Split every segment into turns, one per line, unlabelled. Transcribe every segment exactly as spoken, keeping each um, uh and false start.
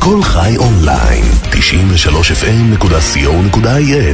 כל חי אונליין, תשעים ושלוש אף אם נקודה סי או נקודה איי אל.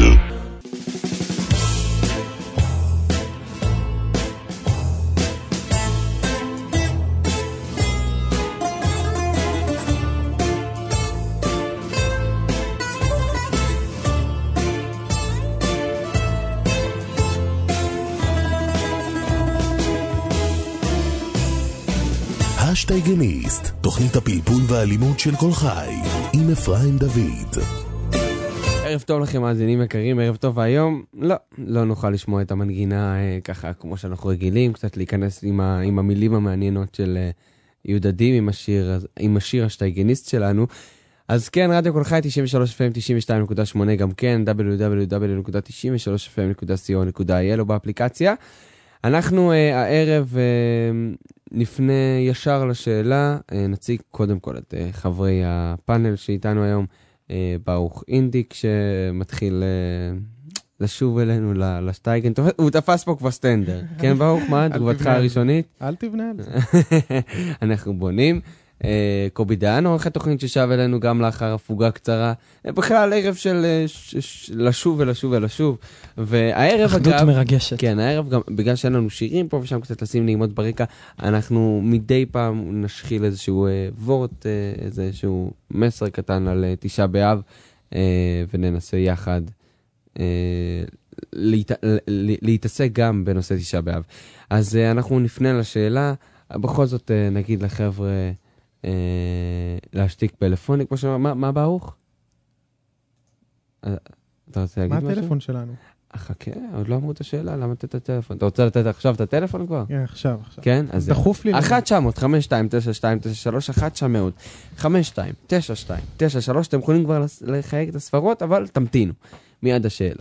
השטייגניסט, תוכנית הפלפול והאלימות של כל חי, עם אפרים דוד.
ערב טוב לכם מאזינים יקרים, ערב טוב. היום לא, לא נוכל לשמוע את המנגינה אה, ככה כמו שאנחנו רגילים, קצת להיכנס עם, ה, עם המילים המעניינות של אה, יהודה דים עם השיר, עם השיר השטייגניסט שלנו. אז כן, רדיו כל חי תשעים ושלוש אף אם תשעים ושתיים נקודה שמונה, גם כן דאבליו דאבליו דאבליו נקודה תשעים ושלוש אף אם נקודה סי או נקודה איי אל או באפליקציה. אנחנו אה, הערב אה, נפנה ישר לשאלה, אה, נציג קודם כל את אה, חברי הפאנל שאיתנו היום, אה, ברוך אינדיק שמתחיל אה, לשוב אלינו לשטייגן, הוא תפס פה כבר סטנדר, כן ברוך, מה תגובתך הראשונית?
אל תבנה על זה.
אנחנו בונים. קובי דהן, עורך התוכנית ששב אלינו גם לאחר הפוגה קצרה, בכלל ערב של לשוב ולשוב ולשוב, והערב אגב...
אחדות מרגשת.
כן, הערב גם, בגלל שאין לנו שירים פה ושם קצת לשים נעימות ברקע, אנחנו מדי פעם נשחיל איזשהו וורט, איזשהו מסר קטן על תשעה באב, וננסה יחד להתעסק גם בנושא תשעה באב. אז אנחנו נפנה לשאלה, בכל זאת נגיד לחבר'ה, להשתיק פלאפוני, כמו שאומר, מה ברוך? אתה רוצה להגיד משהו?
מה הטלפון שלנו?
חכה, עוד לא אמרו את השאלה, למה לתת את הטלפון? אתה רוצה לתת עכשיו את הטלפון כבר?
כן, עכשיו, עכשיו.
כן, אז
דחוף לי.
אחת תשע אפס אפס חמש שתיים תשע שתיים תשע שלוש, אחת תשע אפס אפס חמש שתיים תשע שתיים תשע שלוש, אתם יכולים כבר לחייג את הספרות, אבל תמתינו, מיד השאלה.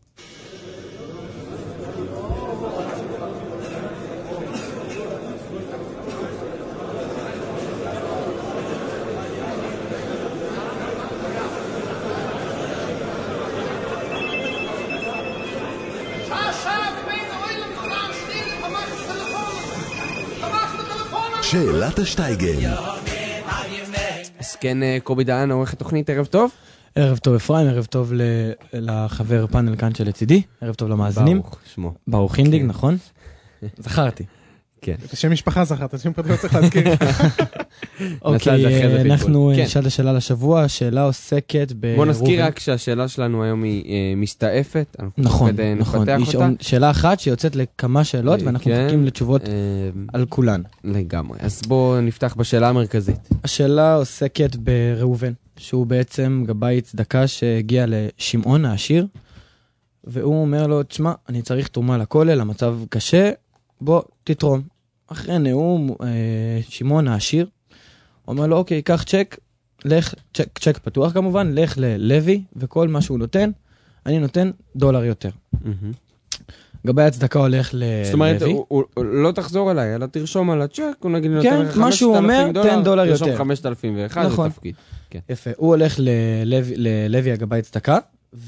שאלת השטייגן.
אז כן, קובי דהן, עורך התוכנית, ערב טוב.
ערב טוב אפרים, ערב טוב לחבר פאנל כאן שלצידי, ערב טוב למאזינים.
ברוך, שמו.
ברוך אינדיג, נכון? זכרתי.
כן.
את השם משפחה זכרת, השם פתח לא צריך להזכיר.
אוקיי, אנחנו נשאל את השאלה לשבוע, השאלה עוסקת ב...
בוא נזכיר רק שהשאלה שלנו היום היא מסתעפת.
נכון, נכון. שאלה אחת שיוצאת לכמה שאלות, ואנחנו מחכים לתשובות על כולן.
לגמרי. אז בואו נפתח בשאלה המרכזית.
השאלה עוסקת בראובן, שהוא בעצם גבאי צדקה שהגיע לשמעון העשיר, והוא אומר לו, תשמע, אני צריך תרומה לכולל, המצב קשה, בוא תתרום. אחרי נאום, שמעון העשיר, אומר לו, אוקיי, קח צ'ק, לך, צ'ק, צ'ק פתוח כמובן, לך ללוי, וכל מה שהוא נותן, אני נותן דולר יותר. גבאי הצדקה הולך ללוי.
זאת אומרת, הוא לא תחזור אליי, אלא תרשום על הצ'ק, הוא נגיד נותן לך
מה שהוא אומר, תן דולר יותר.
תרשום חמשת אלפים ואחת, זה תפקיד.
יפה, הוא הולך ללוי הגבאי הצדקה,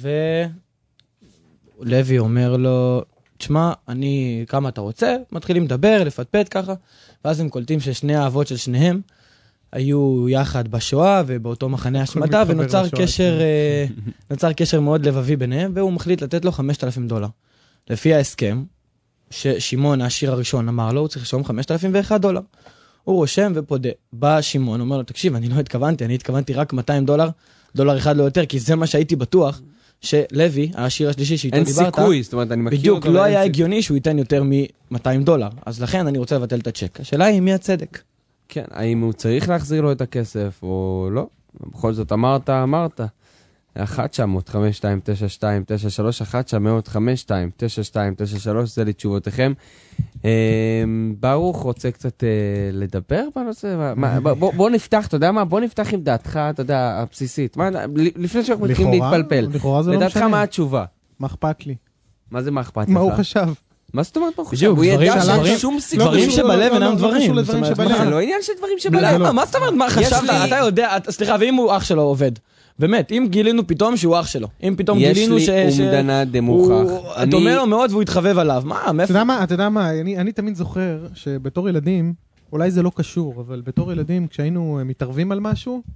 ולוי אומר לו, תשמע, אני, כמה אתה רוצה? מתחילים לדבר, לפטפט ככה, ואז הם קולטים ששני האבות של שניהם היו יחד בשואה ובאותו מחנה השמדה, ונוצר קשר, נוצר קשר מאוד לבבי ביניהם, והוא מחליט לתת לו חמשת אלפים דולר. לפי ההסכם, ששימון העשיר הראשון אמר לו, הוא צריך לשלם חמשת אלפים ואחת דולר. הוא רושם ופודה. בא שימון, אומר לו, תקשיב, אני לא התכוונתי, אני התכוונתי רק מאתיים דולר, דולר אחד לא יותר, כי זה מה שהייתי בטוח. שלוי, העשיר השלישי שאיתו דיברת,
אין סיכוי, זאת אומרת, אני מכיר
בדיוק, לא היה הגיוני שהוא ייתן יותר מ-מאתיים דולר. אז לכן אני רוצה לבטל את הצ'ק. השאלה היא מי הצדק?
כן, האם הוא צריך להחזיר לו את הכסף או לא? בכל זאת, אמרת, אמרת. אחת תשע אפס אפס חמש שתיים תשע שתיים תשע שלוש, אחת תשע אפס אפס חמש שתיים תשע שתיים תשע שלוש, זה לתשובותיכם. ברוך רוצה קצת לדבר בנושא? בוא נפתח, אתה יודע מה? בוא נפתח עם דעתך, אתה יודע, הבסיסית. לפני שאנחנו מתחילים להתפלפל. לדעתך מה התשובה?
מה אכפת לי?
מה זה מה אכפת לך?
מה הוא חשב?
מה זאת אומרת? הוא ידע שאין שום סיכוי.
דברים שבלב אינם דברים.
זה לא עניין של דברים שבלב.
מה זאת אומרת? מה חשבת? אתה יודע, סליחה, ואם הוא אח שלו עובד? באמת, אם גילינו פתאום שהוא אח שלו, אם פתאום גילינו ש...
יש לי אומדנה דמוכח.
אתה אומר לו מאוד והוא התחבב עליו. מה?
אתה יודע מה? אתה יודע מה? אני תמיד זוכר שבתור ילדים, אולי זה לא קשור, אבל בתור ילדים, כשהיינו מתערבים על משהו,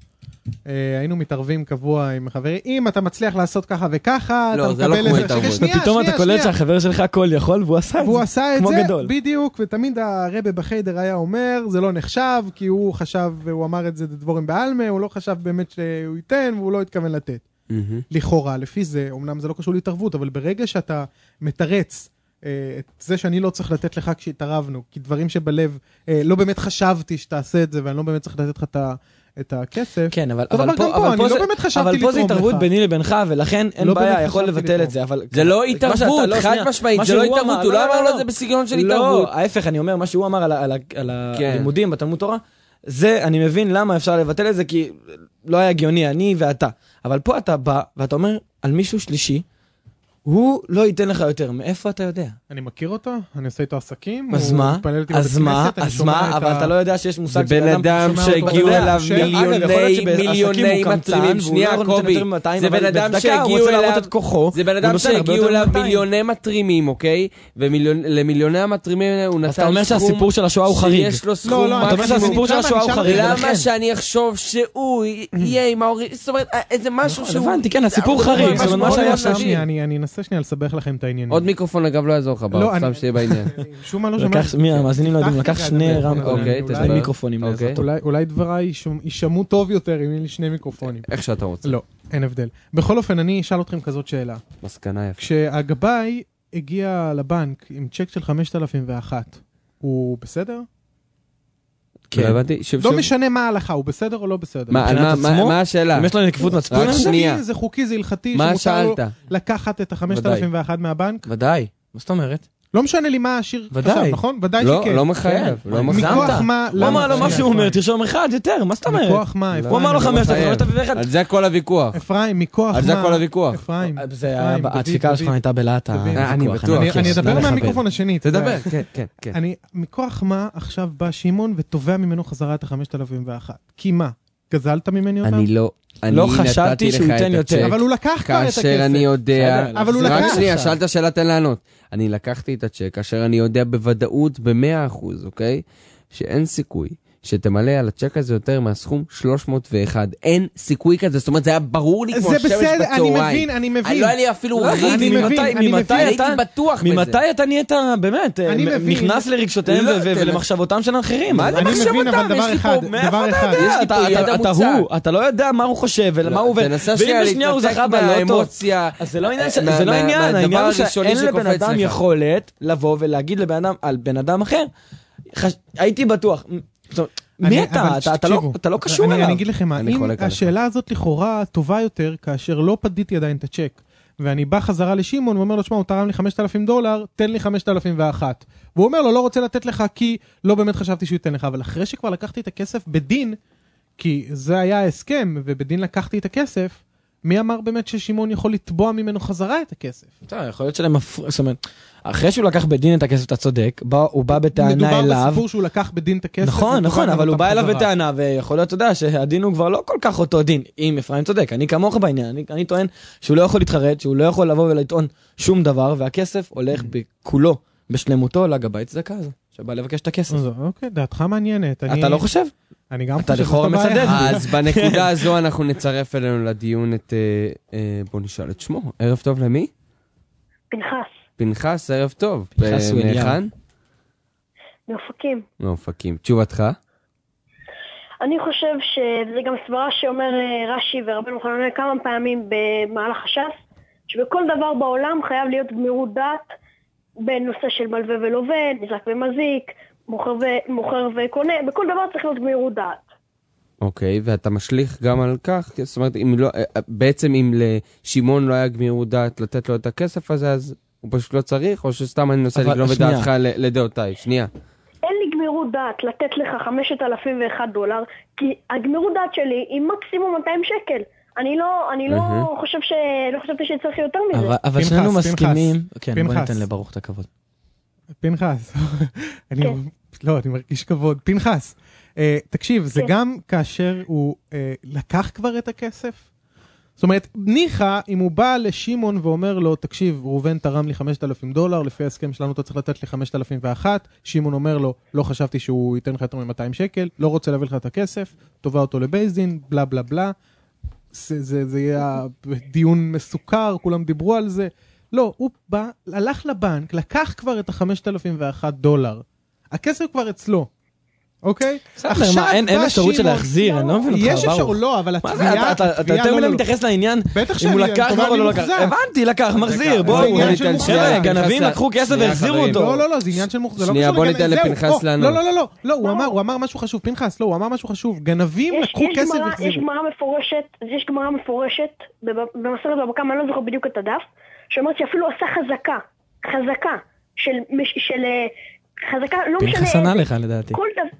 היינו מתערבים קבוע עם חברים, אם אתה מצליח לעשות ככה וככה,
לא,
אתה
זה לא
מקבל
כמו
איזה...
התערבות.
שנייה,
ופתאום אתה
שנייה,
קולט
שנייה.
שהחבר שלך הכל יכול, והוא עשה את
והוא
זה.
עשה את
כמו
זה,
גדול.
בדיוק, ותמיד הרבה בחיידר היה אומר, זה לא נחשב, כי הוא חשב, והוא אמר את זה דבורים בעלמה, הוא לא חשב באמת שהוא ייתן, והוא לא התכוון לתת. לכאורה, לפי זה, אמנם זה לא קשור להתערבות, אבל ברגע שאתה מתרץ את זה שאני לא צריך לתת לך כשהתערבנו, כי דברים שבלב, לא באמת חשבתי שתעשה את זה, ואני לא באמת צריך לתת לך את הכסף.
כן, אבל
אבל
פה,
גם פה, אני לא באמת חשבתי
אבל פה זה
לתרום
התערבות
לך.
ביני לבינך, ולכן אין
לא
בעיה,
באמת
יכול
חשבתי
לבטל
לתרום.
את זה, אבל...
זה לא
מה שאתה-
התערבות,
לא,
חד
שנייה.
משמעית,
מה
זה לא
שהוא
התערבות,
אמר,
הוא
לא,
לא אמר
לא,
לו
לא.
את זה בסגנון של התערבות.
לא, ההפך, אני אומר, מה שהוא אמר על ה- על ה- על
כן.
הלימודים בתלמוד תורה, זה, אני מבין למה אפשר לבטל את זה, כי לא היה הגיוני, אני ואתה. אבל פה אתה בא, ואתה אומר על מישהו שלישי, הוא לא ייתן לך יותר. מאיפה אתה יודע?
אני מכיר אותו, אני עושה איתו עסקים,
אז
הוא
מה?
מתפלל איתי
אז
בבית
מה?
כנסת, אני
אז
שומע
מה?
את
אבל
ה-
אתה לא יודע שיש מושג
זה בן אדם
שומע אותו
שהגיעו
מדבר,
אליו
ש-
מיליוני מיליוני מתרימים. שנייה, קובי. זה בן אדם שהגיעו אליו, זה בן אדם שהגיעו אליו מיליוני מתרימים, אוקיי? ולמיליוני המתרימים הוא נתן
אז אתה אומר
סכום
שהסיפור של השואה הוא חריג.
שיש לו
לא,
סכום
לא,
אתה אומר
מקסימום.
שהסיפור של השואה הוא חריג.
למה
ולכן.
שאני אחשוב שהוא יהיה עם ההורים, זאת אומרת, איזה משהו שהוא...
הבנתי, כן, הסיפור חריג. זאת אומרת, מה שהיה שם.
שנייה, אני אני אנסה שנייה לסבך לכם את העניינים.
עוד מיקרופון אגב לא יעזור לך,
לא,
סתם
אני-
שיהיה בעניין.
שום מה לא שמעתי.
לקח, מי המאזינים לא יודעים, לקח
הבטחתי
שני
לדבר.
רמקולים,
אוקיי,
אולי-
תסביר.
שני מיקרופונים.
אוקיי.
לעזרתו.
אולי- אולי דבריי יישמ- יישמעו טוב יותר אם יהיו לי שני מיקרופונים.
איך שאתה רוצה.
לא, אין הבדל. בכל אופן, אני אשאל אתכם כזאת שאלה.
מסקנה יפה.
כשהגבאי הגיע לבנק עם צ'ק של חמשת אלפים ואחת, הוא בסדר?
לא הבנתי, שוב
לא
שוב.
משנה מה ההלכה, הוא בסדר או לא בסדר?
מה, על
מבחינת
מה-
עצמו?
מה מה השאלה?
אם יש לו נקיפות מצפון?
רק
על זה?
שנייה.
זה חוקי, זה הלכתי,
מה
שמותר לו
שאלת?
לקחת את ה-חמשת אלפים ואחת מהבנק?
ודאי. מה זאת אומרת?
לא משנה לי מה השיר
ודאי.
חשב, נכון? ודאי
לא,
שכן.
לא מחייב.
כן.
לא
מה,
מחייב.
מכוח
הגזמת?
מה?
הוא אמר לו
למה?
מה שהוא אומר, תרשום אחד יותר, מה זאת אומרת?
מכוח מה?
לא.
הוא אמר לו
אפרים,
חמשת
מחייב.
אלפים ואחת.
על זה כל הוויכוח.
אפרים, מכוח מה?
על זה כל הוויכוח.
אפרים,
זה היה,
אפרים, דוד,
הדפיקה
דוד.
שלך הייתה בלהט
תבין.
אה, אני
הוויכוח,
בטוח.
אני-
מבקש,
אני אדבר
לא לכבד.
מהמיקרופון השני. אתה יודע.
תדבר, כן, כן, כן.
אני, מכוח מה עכשיו בא שמעון ותובע ממנו חזרה את ה-חמשת אלפים ואחת? כי מה? גזלת ממני אותם?
אני לא... אני
לא
נתתי
חשבתי
לך
שהוא
את
ייתן
הצ'ק.
יותר.
אבל הוא לקח כבר את הכסף.
כאשר אני יודע...
בסדר,
אבל הוא
רק
לקח.
שנייה,
עכשיו.
שאלת שאלה, תן לענות. אני לקחתי את הצ'ק, כאשר אני יודע בוודאות ב-מאה אחוז, אוקיי? שאין סיכוי שתמלא על הצ'ק הזה יותר מהסכום שלוש מאות ואחת. אין סיכוי כזה, זאת אומרת, זה היה ברור לי כמו
זה
השמש
בסדר, אני
בצהריים.
מבין, אני מבין.
לא היה לי אפילו
לא,
ריב.
אני
ממתי-
מבין, אני
ממתי
מבין.
אתה-
הייתי בטוח בזה.
ממתי אתה נהיית באמת
אני
אה,
מבין.
נכנס לרגשותיהם
לא,
ו- ו-
תן-
ולמחשבותם של האחרים?
מה זה
אני
מחשב
מבין,
אותם?
אבל דבר
יש לי
אחד,
פה-
דבר
מאיפה אתה
אחד.
יודע? יש לי
אתה-
פה
אתה-
ידע
אתה
מוצק.
הוא, אתה לא יודע מה הוא חושב ולמה הוא עובד.
תנסה
ואם
שנייה
בשנייה הוא
להתנתק
זכה בלוטו,
מהאמוציה.
אז זה לא עניין, ש-
מה-
זה לא
מה-
עניין,
מהדבר
העניין הוא
הראשוני
שאין לבן
שקופץ
אדם
לך.
יכולת לבוא ולהגיד לבן אדם על בן אדם אחר. חש- הייתי בטוח. זאת אומרת,
אני-
מי אתה?
אבל
אתה- אתה לא-
תקשיבו,
אתה לא קשור
אני-
אליו.
אני אגיד לכם מה,
אני
אם
חולק עליך.
השאלה הזאת לכאורה טובה יותר, כאשר לא פדיתי עדיין את הצ'ק, ואני בא חזרה לשמעון ואומר לו, שמע, הוא תרם לי חמשת אלפים דולר, תן לי חמשת אלפים ואחת. והוא אומר לו, לא רוצה לתת לך כי לא באמת חשבתי שהוא ייתן לך, אבל אחרי שכבר לקחתי את הכסף בדין, כי זה היה ההסכם, ובדין לקחתי את הכסף, מי אמר באמת ששמעון יכול לתבוע ממנו חזרה את הכסף?
אתה, יכול להיות שלהם מפריע, זאת אומרת, אחרי שהוא לקח בדין את הכסף, אתה צודק, בא- הוא בא בטענה
מדובר
אליו.
בסיפור שהוא לקח בדין את הכסף.
נכון,
ותבע
נכון,
ממנו
אבל הוא
אותם
בא אליו
חזרה.
בטענה, ויכול להיות, אתה יודע, שהדין הוא כבר לא כל כך אותו דין, אם אפרים צודק, אני כמוך בעניין, אני, אני טוען שהוא לא יכול להתחרט, שהוא לא יכול לבוא ולטעון שום דבר, והכסף הולך בכולו, בשלמותו, לגבי צדקה הזו, שבא לבקש את הכסף.
אז אוקיי, דעתך מעניינת. אני-
אתה לא חושב?
אני גם
אתה
חושב
לכאורה
שזאת הבעיה.
מצדד.
אז בנקודה הזו אנחנו נצרף אלינו לדיון את... אה, אה, בוא נשאל את שמו. ערב טוב למי?
פנחס,
פנחס, ערב טוב.
פנחס הוא אליהו.
מהיכן?
מאופקים.
מאופקים. תשובתך?
אני חושב שזה גם סברה שאומר אה, רש"י ורבנו חננאל כמה פעמים במהלך הש"ס, שבכל דבר בעולם חייב להיות גמירות דעת בנושא של מלווה ולווה, נזרק ומזיק, מוכר, ו... מוכר וקונה, בכל דבר צריך להיות גמירות דעת.
אוקיי, ואתה משליך גם על כך, זאת אומרת, אם לא, בעצם אם לשמעון לא היה גמירות דעת לתת לו את הכסף הזה, אז הוא פשוט לא צריך, או שסתם אני מנסה
אבל
לגנוב את
שנייה.
דעתך ל- לדעותיי. שנייה.
אין לי גמירות דעת לתת לך חמשת אלפים ואחת דולר, כי הגמירות דעת שלי היא מקסימום מאתיים שקל. אני לא, אני לא
מהמם.
חושב ש... לא חשבתי שצריך יותר מזה.
אבל- אבל
פנחס,
שנינו
פנחס,
מסכימים, כן, בוא
פנחס.
ניתן לברוך את הכבוד.
פנחס, אני,
כן.
לא, אני מרגיש כבוד. פנחס, אה, תקשיב, זה
כן.
גם כאשר הוא אה, לקח כבר את הכסף? זאת אומרת, ניחא, אם הוא בא לשימון ואומר לו, תקשיב, ראובן תרם לי חמשת אלפים דולר, לפי ההסכם שלנו אתה צריך לתת לי חמשת אלפים ואחת, שימון אומר לו, לא חשבתי שהוא ייתן לך יותר מ-מאתיים שקל, לא רוצה להביא לך את הכסף, תובע אותו לבייסדין, בלה בלה בלה, זה, זה, זה יהיה דיון מסוכר, כולם דיברו על זה. לא, הוא בא, הלך לבנק, לקח כבר את ה-חמשת אלפים ואחת דולר. הכסף כבר אצלו. אוקיי?
עכשיו אין אפשרות של להחזיר, אני לא מבין אותך,
יש אפשרות, לא, אבל התביעה...
אתה יותר מדי מתייחס לעניין, אם הוא לקח או לא לקח. הבנתי, לקח, מחזיר, בואו. גנבים לקחו כסף והחזירו אותו.
לא, לא, לא, זה עניין של מוחזר.
שנייה, בוא ניתן לפנחס לענות.
לא, לא, לא, לא, הוא אמר משהו חשוב, פנחס, לא, הוא אמר משהו חשוב. גנבים לקחו כסף והחזירו.
יש גמרא מפורשת, יש גמרא מפורשת, במסכת בבא קמא, אני לא זוכר בדיוק את הדף, שאומרת שאפילו עשה חזקה, חזקה, של חזקה, לא משנה.
פנחס ענה לך לדעתי.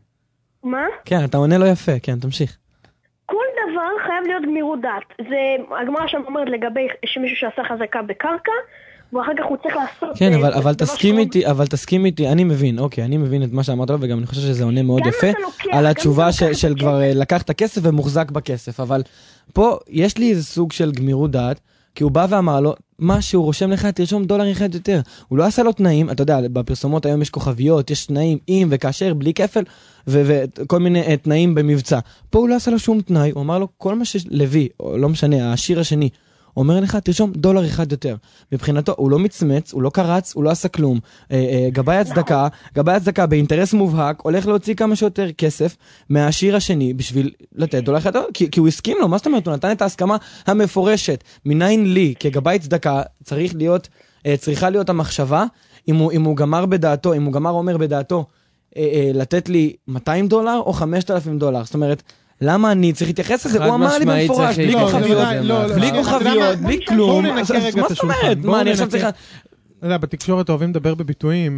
מה?
כן, אתה עונה לא יפה, כן, תמשיך.
כל דבר חייב להיות גמירות דעת. זה הגמרא שם אומרת לגבי שמישהו שעשה חזקה בקרקע, ואחר כך הוא צריך לעשות...
כן, אבל, אבל תסכים איתי, אבל תסכים איתי, אני מבין, אוקיי, אני מבין את מה שאמרת לו, וגם אני חושב שזה עונה מאוד יפה, על התשובה של, של כבר לקח את הכסף ומוחזק בכסף, אבל פה יש לי איזה סוג של גמירות דעת, כי הוא בא ואמר לו, מה שהוא רושם לך, תרשום דולר אחד יותר. הוא לא עשה לו תנאים, אתה יודע, בפרסומות היום יש כוכביות, יש תנאים עם וכאשר, בלי כפל, וכל מיני תנאים במבצע. פה הוא לא עשה לו שום תנאי, הוא אמר לו, כל מה שלוי, או לא משנה, העשיר השני, אומר לך, תרשום דולר אחד יותר. מבחינתו, הוא לא מצמץ, הוא לא קרץ, הוא לא עשה כלום. גבאי הצדקה, גבאי הצדקה באינטרס מובהק, הולך להוציא כמה שיותר כסף מהעשיר השני, בשביל לתת דולר אחד, כי, כי הוא הסכים לו, מה זאת אומרת? הוא נתן את ההסכמה המפורשת. מניין לי, כגבאי צדקה, צריך להיות, צריכה להיות המחשבה, אם הוא, אם הוא גמר בדעתו, אם הוא גמר אומר בדעתו, לתת לי מאתיים דולר או חמשת אלפים דולר. זאת אומרת, למה אני צריך להתייחס לזה? הוא אמר לי במפורש, בלי כוכביות, בלי כוכביות, בלי כלום. מה זאת אומרת? מה, אני עכשיו צריכה...
אתה יודע, בתקשורת אוהבים לדבר בביטויים,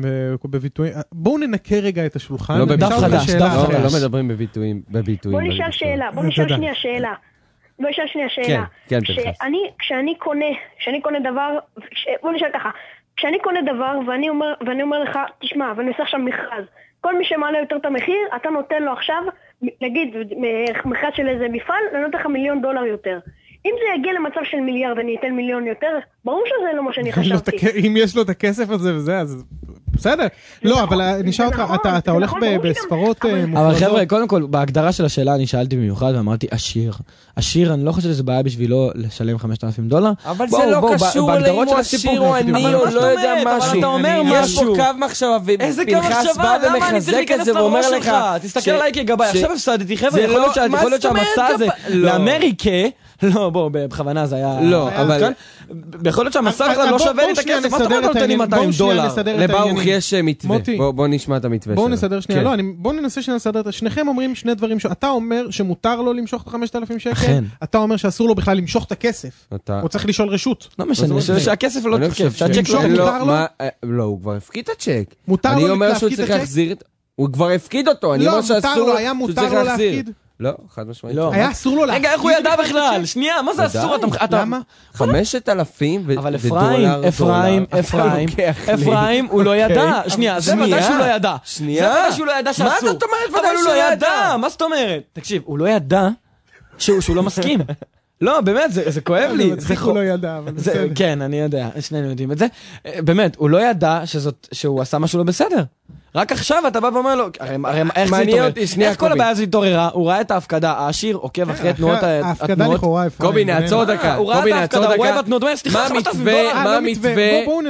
בואו ננקה רגע את השולחן.
לא בדף חדש, דף חדש.
לא מדברים בביטויים.
בוא נשאל שאלה, בוא נשאל שנייה שאלה. בוא נשאל שנייה שאלה.
כן, כן,
כשאני קונה, כשאני קונה דבר, בוא נשאל ככה, כשאני קונה דבר ואני אומר לך, תשמע, ואני עושה עכשיו מכרז, כל מי שמעלה יותר את המחיר, אתה נותן לו עכשיו, נגיד, מכרז של איזה מפעל, אני נותן לך מיליון דולר יותר. אם זה יגיע למצב של מיליארד, אני אתן מיליון יותר, ברור שזה לא מה שאני חשבתי.
אם יש לו את הכסף הזה וזה, אז בסדר. לא, אבל נשאל אותך, אתה הולך בספרות מופרדות.
אבל חבר'ה, קודם כל, בהגדרה של השאלה אני שאלתי במיוחד ואמרתי, עשיר. עשיר, אני לא חושב שזה בעיה בשבילו לשלם חמשת אלפים דולר.
אבל זה לא קשור לאם הוא עשיר או אני, או לא יודע משהו.
אתה אומר
יש פה קו מחשבה, ופנחס בא ומחזק את זה ואומר לך,
תסתכל עליי כגבאי, עכשיו הפסדתי, חבר'ה, יכול להיות שהמסע הזה לאמריקה, לא, בוא, בכוונה זה היה...
לא, אבל...
יכול להיות שהמסע בכלל לא שווה לי את הכסף, מה אתה אומר נותן לי מאתיים דולר?
לברוך יש מתווה, בוא נשמע את המתווה שלו.
בואו נסדר שנייה, לא, בואו ננסה שנסדר את... שניכם אומרים שני דברים, אתה אומר שמותר לו למשוך את חמשת אלפים שקל, אתה אומר שאסור לו בכלל למשוך את הכסף, הוא צריך לשאול רשות.
לא משנה, שהכסף לא תקף, שהצ'ק
לא... לא, הוא כבר הפקיד את הצ'ק.
מותר לו להפקיד את הצ'ק?
הוא כבר הפקיד אותו, אני אומר שאסור לו,
היה מותר לו להפקיד.
לא, חד משמעית.
היה אסור לו להפקיד.
רגע, איך הוא ידע בכלל? שנייה, מה זה אסור?
למה?
חמשת אלפים ודולר.
אבל אפרים, אפרים, אפרים, אפרים, הוא לא ידע. שנייה, זה ודאי שהוא לא ידע.
שנייה.
זה ודאי שהוא לא ידע שאסור.
מה זאת אומרת ודאי
שהוא לא ידע? מה זאת אומרת? תקשיב, הוא לא ידע שהוא לא מסכים. לא, באמת, זה כואב לי.
הוא לא ידע, אבל בסדר.
כן, אני יודע, שנינו יודעים את זה. באמת, הוא לא ידע שהוא עשה משהו לא בסדר. רק עכשיו אתה בא ואומר לו, איך זה התעורר? איך כל הבעיה הזו התעוררה? הוא ראה את ההפקדה, העשיר עוקב אחרי תנועות...
ההפקדה לכאורה איפה.
קובי, נעצור דקה.
הוא ראה את ההפקדה, הוא רואה בתנועות, סליחה, חמשת אלפים דולר.
מה המתווה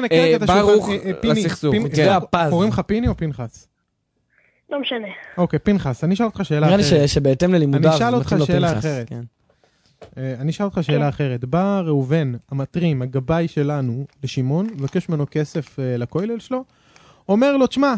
ברוך לסכסוך?
קוראים לך פיני או פנחס?
לא משנה.
אוקיי, פנחס, אני אשאל אותך שאלה אחרת.
נראה לי שבהתאם ללימודיו,
אני אשאל אותך שאלה אחרת. אני אשאל אותך שאלה אחרת. בא ראובן, המטרים, הגבאי שלנו, לשמעון, מבקש ממנו כסף לכולל שלו, אומר לו, תשמע,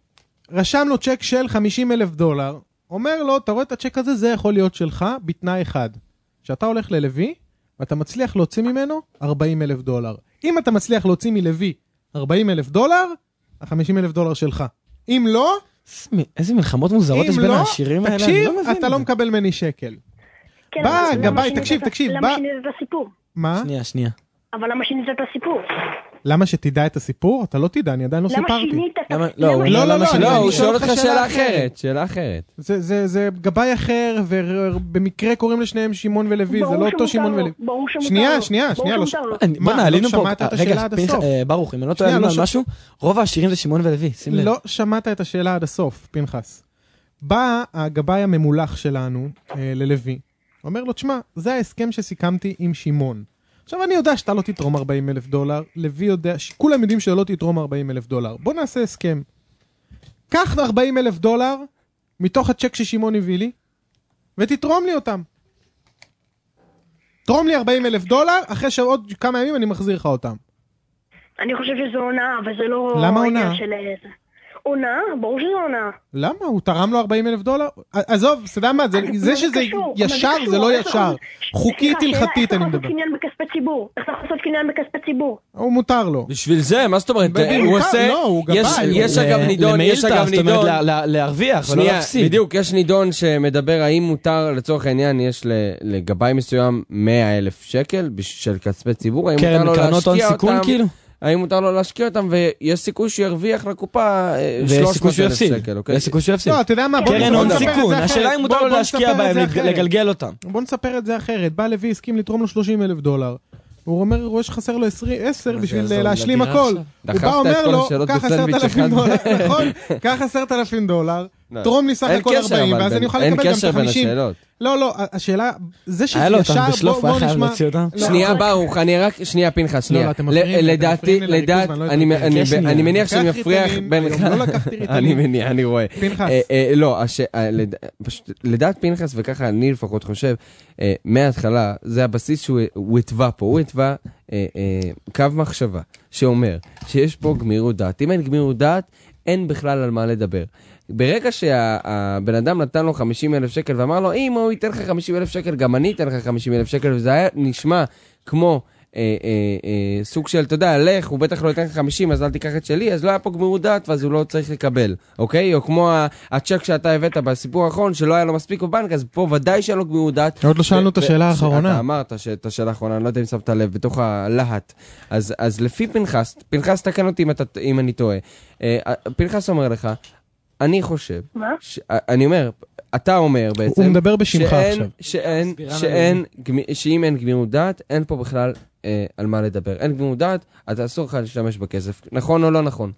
רשם לו צ'ק של חמישים אלף דולר, אומר לו, אתה רואה את הצ'ק הזה, זה יכול להיות שלך, בתנאי אחד. שאתה הולך ללוי, ואתה מצליח להוציא ממנו ארבעים אלף דולר. אם אתה מצליח להוציא מלוי ארבעים אלף דולר, ה-חמישים אלף דולר שלך. אם לא...
איזה מלחמות מוזרות יש בין העשירים האלה?
תקשיב, אתה לא מקבל מני שקל. בא, גבאי, תקשיב, תקשיב.
למה שינית את הסיפור?
מה?
שנייה, שנייה.
אבל למה שינית את הסיפור?
למה שתדע את הסיפור? אתה לא תדע, אני עדיין לא סיפרתי.
למה שינית את
למה-
התפקיד?
לא, הוא-
לא, לא, לא,
לא,
אני
הוא
שואל
שואל
אותך
אותך
שאלה
שאלה
אחרת.
אחרת, שאלה אחרת.
זה, זה, זה גבאי אחר, ובמקרה קוראים לשניהם שמעון ולוי, זה לא אותו שמעון ולוי.
ברור שמותר
שנייה,
לו.
שנייה,
ברור
שנייה, לא
שמותר לו.
אני-
מה,
בוא'נה,
לא
עלינו פה,
שמעת את
רגע,
השאלה עד
פינח-
הסוף.
אה, ברוך, אם אני לא טועה
שנייה,
עלינו
לא
על
ש-
משהו, רוב העשירים זה שמעון ולוי, שים לב.
לא שמעת את השאלה עד הסוף, פנחס. בא הגבאי הממולח שלנו אה, ללוי, אומר לו, תשמע, זה ההסכם שסיכמתי עם שמעון. עכשיו אני יודע שאתה לא תתרום ארבעים אלף דולר, לוי יודע, כולם יודעים שלא תתרום ארבעים אלף דולר. בוא נעשה הסכם. קח ארבעים אלף דולר מתוך הצ'ק ששמעון הביא לי, ותתרום לי אותם. תרום לי ארבעים אלף דולר, אחרי שעוד כמה ימים אני מחזיר לך אותם.
אני חושב שזו הונאה, אבל זה לא...
למה
העניין
הונאה?
של זה. הונאה? ברור שזו הונאה.
למה? הוא תרם לו ארבעים אלף דולר? עזוב, סתם מה, זה- זה
מה
שזה
קשור?
ישר
מה
זה לא
קשור? איך
ישר.
אתה-
חוקית
סליחה,
הלכתית
שאלה,
אני
איך אתה
מדבר.
לעשות קניין בכספי ציבור? איך אתה לעשות קניין בכספי ציבור?
הוא מותר לו.
בשביל זה, מה זאת אומרת?
בדיוק,
הוא
ככה,
עושה...
לא, הוא
יש-
גבאי,
יש
הוא-
אגב
ל-
נידון, יש
למילתא,
אגב
זאת אומרת,
נידון...
לה- לה- להרוויח ולא
שנייה,
להפסיד.
בדיוק, יש נידון שמדבר האם מותר, לצורך העניין, יש ל- לגבאי מסוים מאה אלף שקל בש- של כספי ציבור, האם מותר
קרן
לו
קרנות הון
להשקיע
סיכון
אותם,
כאילו?
האם מותר לו להשקיע אותם, ויש סיכוי שירוויח לקופה אה,
ויש סיכוי
שלוש
שהוא
מאות אלף
יפסיד.
שקל, אוקיי?
יש סיכוי שהוא יפסיד.
לא, אתה יודע מה, בוא
קרן
בוא
הון
נספר את זה
סיכון,
אחרת.
השאלה אם מותר
בוא-
לו
בוא
להשקיע
נספר את
בהם,
זה
לג-
אחרת.
לגלגל אותם.
בוא נספר את זה אחרת. בא לוי, הסכים לתרום לו שלושים אלף דולר. הוא אומר, הוא רואה שחסר לו עשר בשביל
יעזור
להשלים
לדירה
הכל.
עכשיו?
הוא
דחפת
בא
את
אומר
כל
לו,
השאלות
קח
בסנדוויץ'
עשרת אלפים
אחד.
דולר, נכון? קח עשרת אלפים דולר,
לא.
תרום לי סך
אין
הכל
קשר,
ארבעים,
אבל
ואז
בין-
אני אוכל
אין
לקבל גם את
קשר בין
ה-חמישים.
השאלות.
לא, לא, השאלה, זה שזה
היה לו
ישר,
אותם
בוא
בשלוף,
בוא
היה חייב
נשמע.
להוציא אותם.
לא,
שנייה ברוך, אני רק, שנייה פנחס, שנייה.
לא, אתם מפריעים לי, אתם
לדעתי,
מפריעים לי
לדעת,
לריכוז, ואני לא
אני-
אתן
אני-
קשר.
אני מניח שאני
לקח
מפריח
ריטלין,
בין...
היום לא לקחתי ריטלין.
אני מניח, אני רואה.
פנחס.
אה, אה, לא, הש- אה, לד- פשוט, לדעת פנחס, וככה אני לפחות חושב, אה, מההתחלה, זה הבסיס שהוא הוא התווה פה, הוא התווה אה, אה, קו מחשבה, שאומר שיש פה גמירות דעת. אם אין גמירות דעת, אין בכלל על מה לדבר. ברגע שהבן אדם נתן לו חמישים אלף שקל ואמר לו, אם הוא ייתן לך חמישים אלף שקל, גם אני אתן לך חמישים אלף שקל, וזה היה נשמע כמו אה, אה, אה, סוג של, אתה יודע, לך, הוא בטח לא ייתן לך חמישים, אז אל תיקח את שלי, אז לא היה פה גמירות דעת, ואז הוא לא צריך לקבל, אוקיי? או כמו ה- הצ'ק שאתה הבאת בסיפור האחרון, שלא היה לו מספיק בבנק, אז פה ודאי שאין לו גמירות דעת.
עוד לא שאלנו את
ו-
השאלה
ו-
האחרונה.
אתה אמרת שאת השאלה האחרונה, אני לא יודע אם שמת לב, בתוך הלהט. אז, אז לפי פנחס, פנחס תקן אותי אם, אתה, אם אני טועה, אה, פנחס אומר לך, אני חושב,
מה?
ש, אני אומר, אתה אומר בעצם,
הוא מדבר בשמך
שאין,
עכשיו.
שאין,
מסבירה
שאין, גמ- שאם אין גמירות דעת, אין פה בכלל אה, על מה לדבר. אין גמירות דעת, אתה אסור לך להשתמש בכסף. נכון או לא נכון?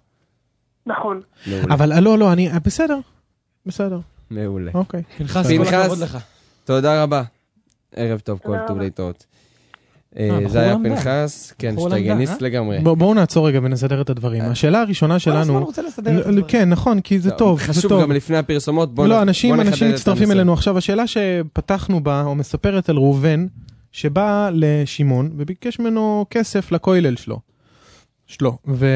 נכון.
מעולה.
אבל לא, לא, אני, בסדר. בסדר,
מעולה.
אוקיי.
פנחס,
פנחס.
כל הכבוד לך.
תודה רבה. ערב טוב, כל
תודה
טוב
רבה.
להתראות.
אה,
אה,
בחור
זה היה
למדן.
פנחס, כן,
בחור
שטייגניסט
למדן,
לגמרי.
בוא- בואו נעצור רגע ונסדר את הדברים. השאלה הראשונה
כל הזמן
שלנו,
רוצה לסדר את
ל-
הדברים.
כן, נכון, כי זה טוב, זה
חשוב
טוב.
גם לפני הפרסומות, בוא נ-
לא,
בוא
אנשים,
נחדד
אנשים
את
מצטרפים
הנושא.
אלינו. עכשיו, השאלה שפתחנו בה, או מספרת על ראובן, שבא לשמעון וביקש ממנו כסף לכולל שלו. שלו.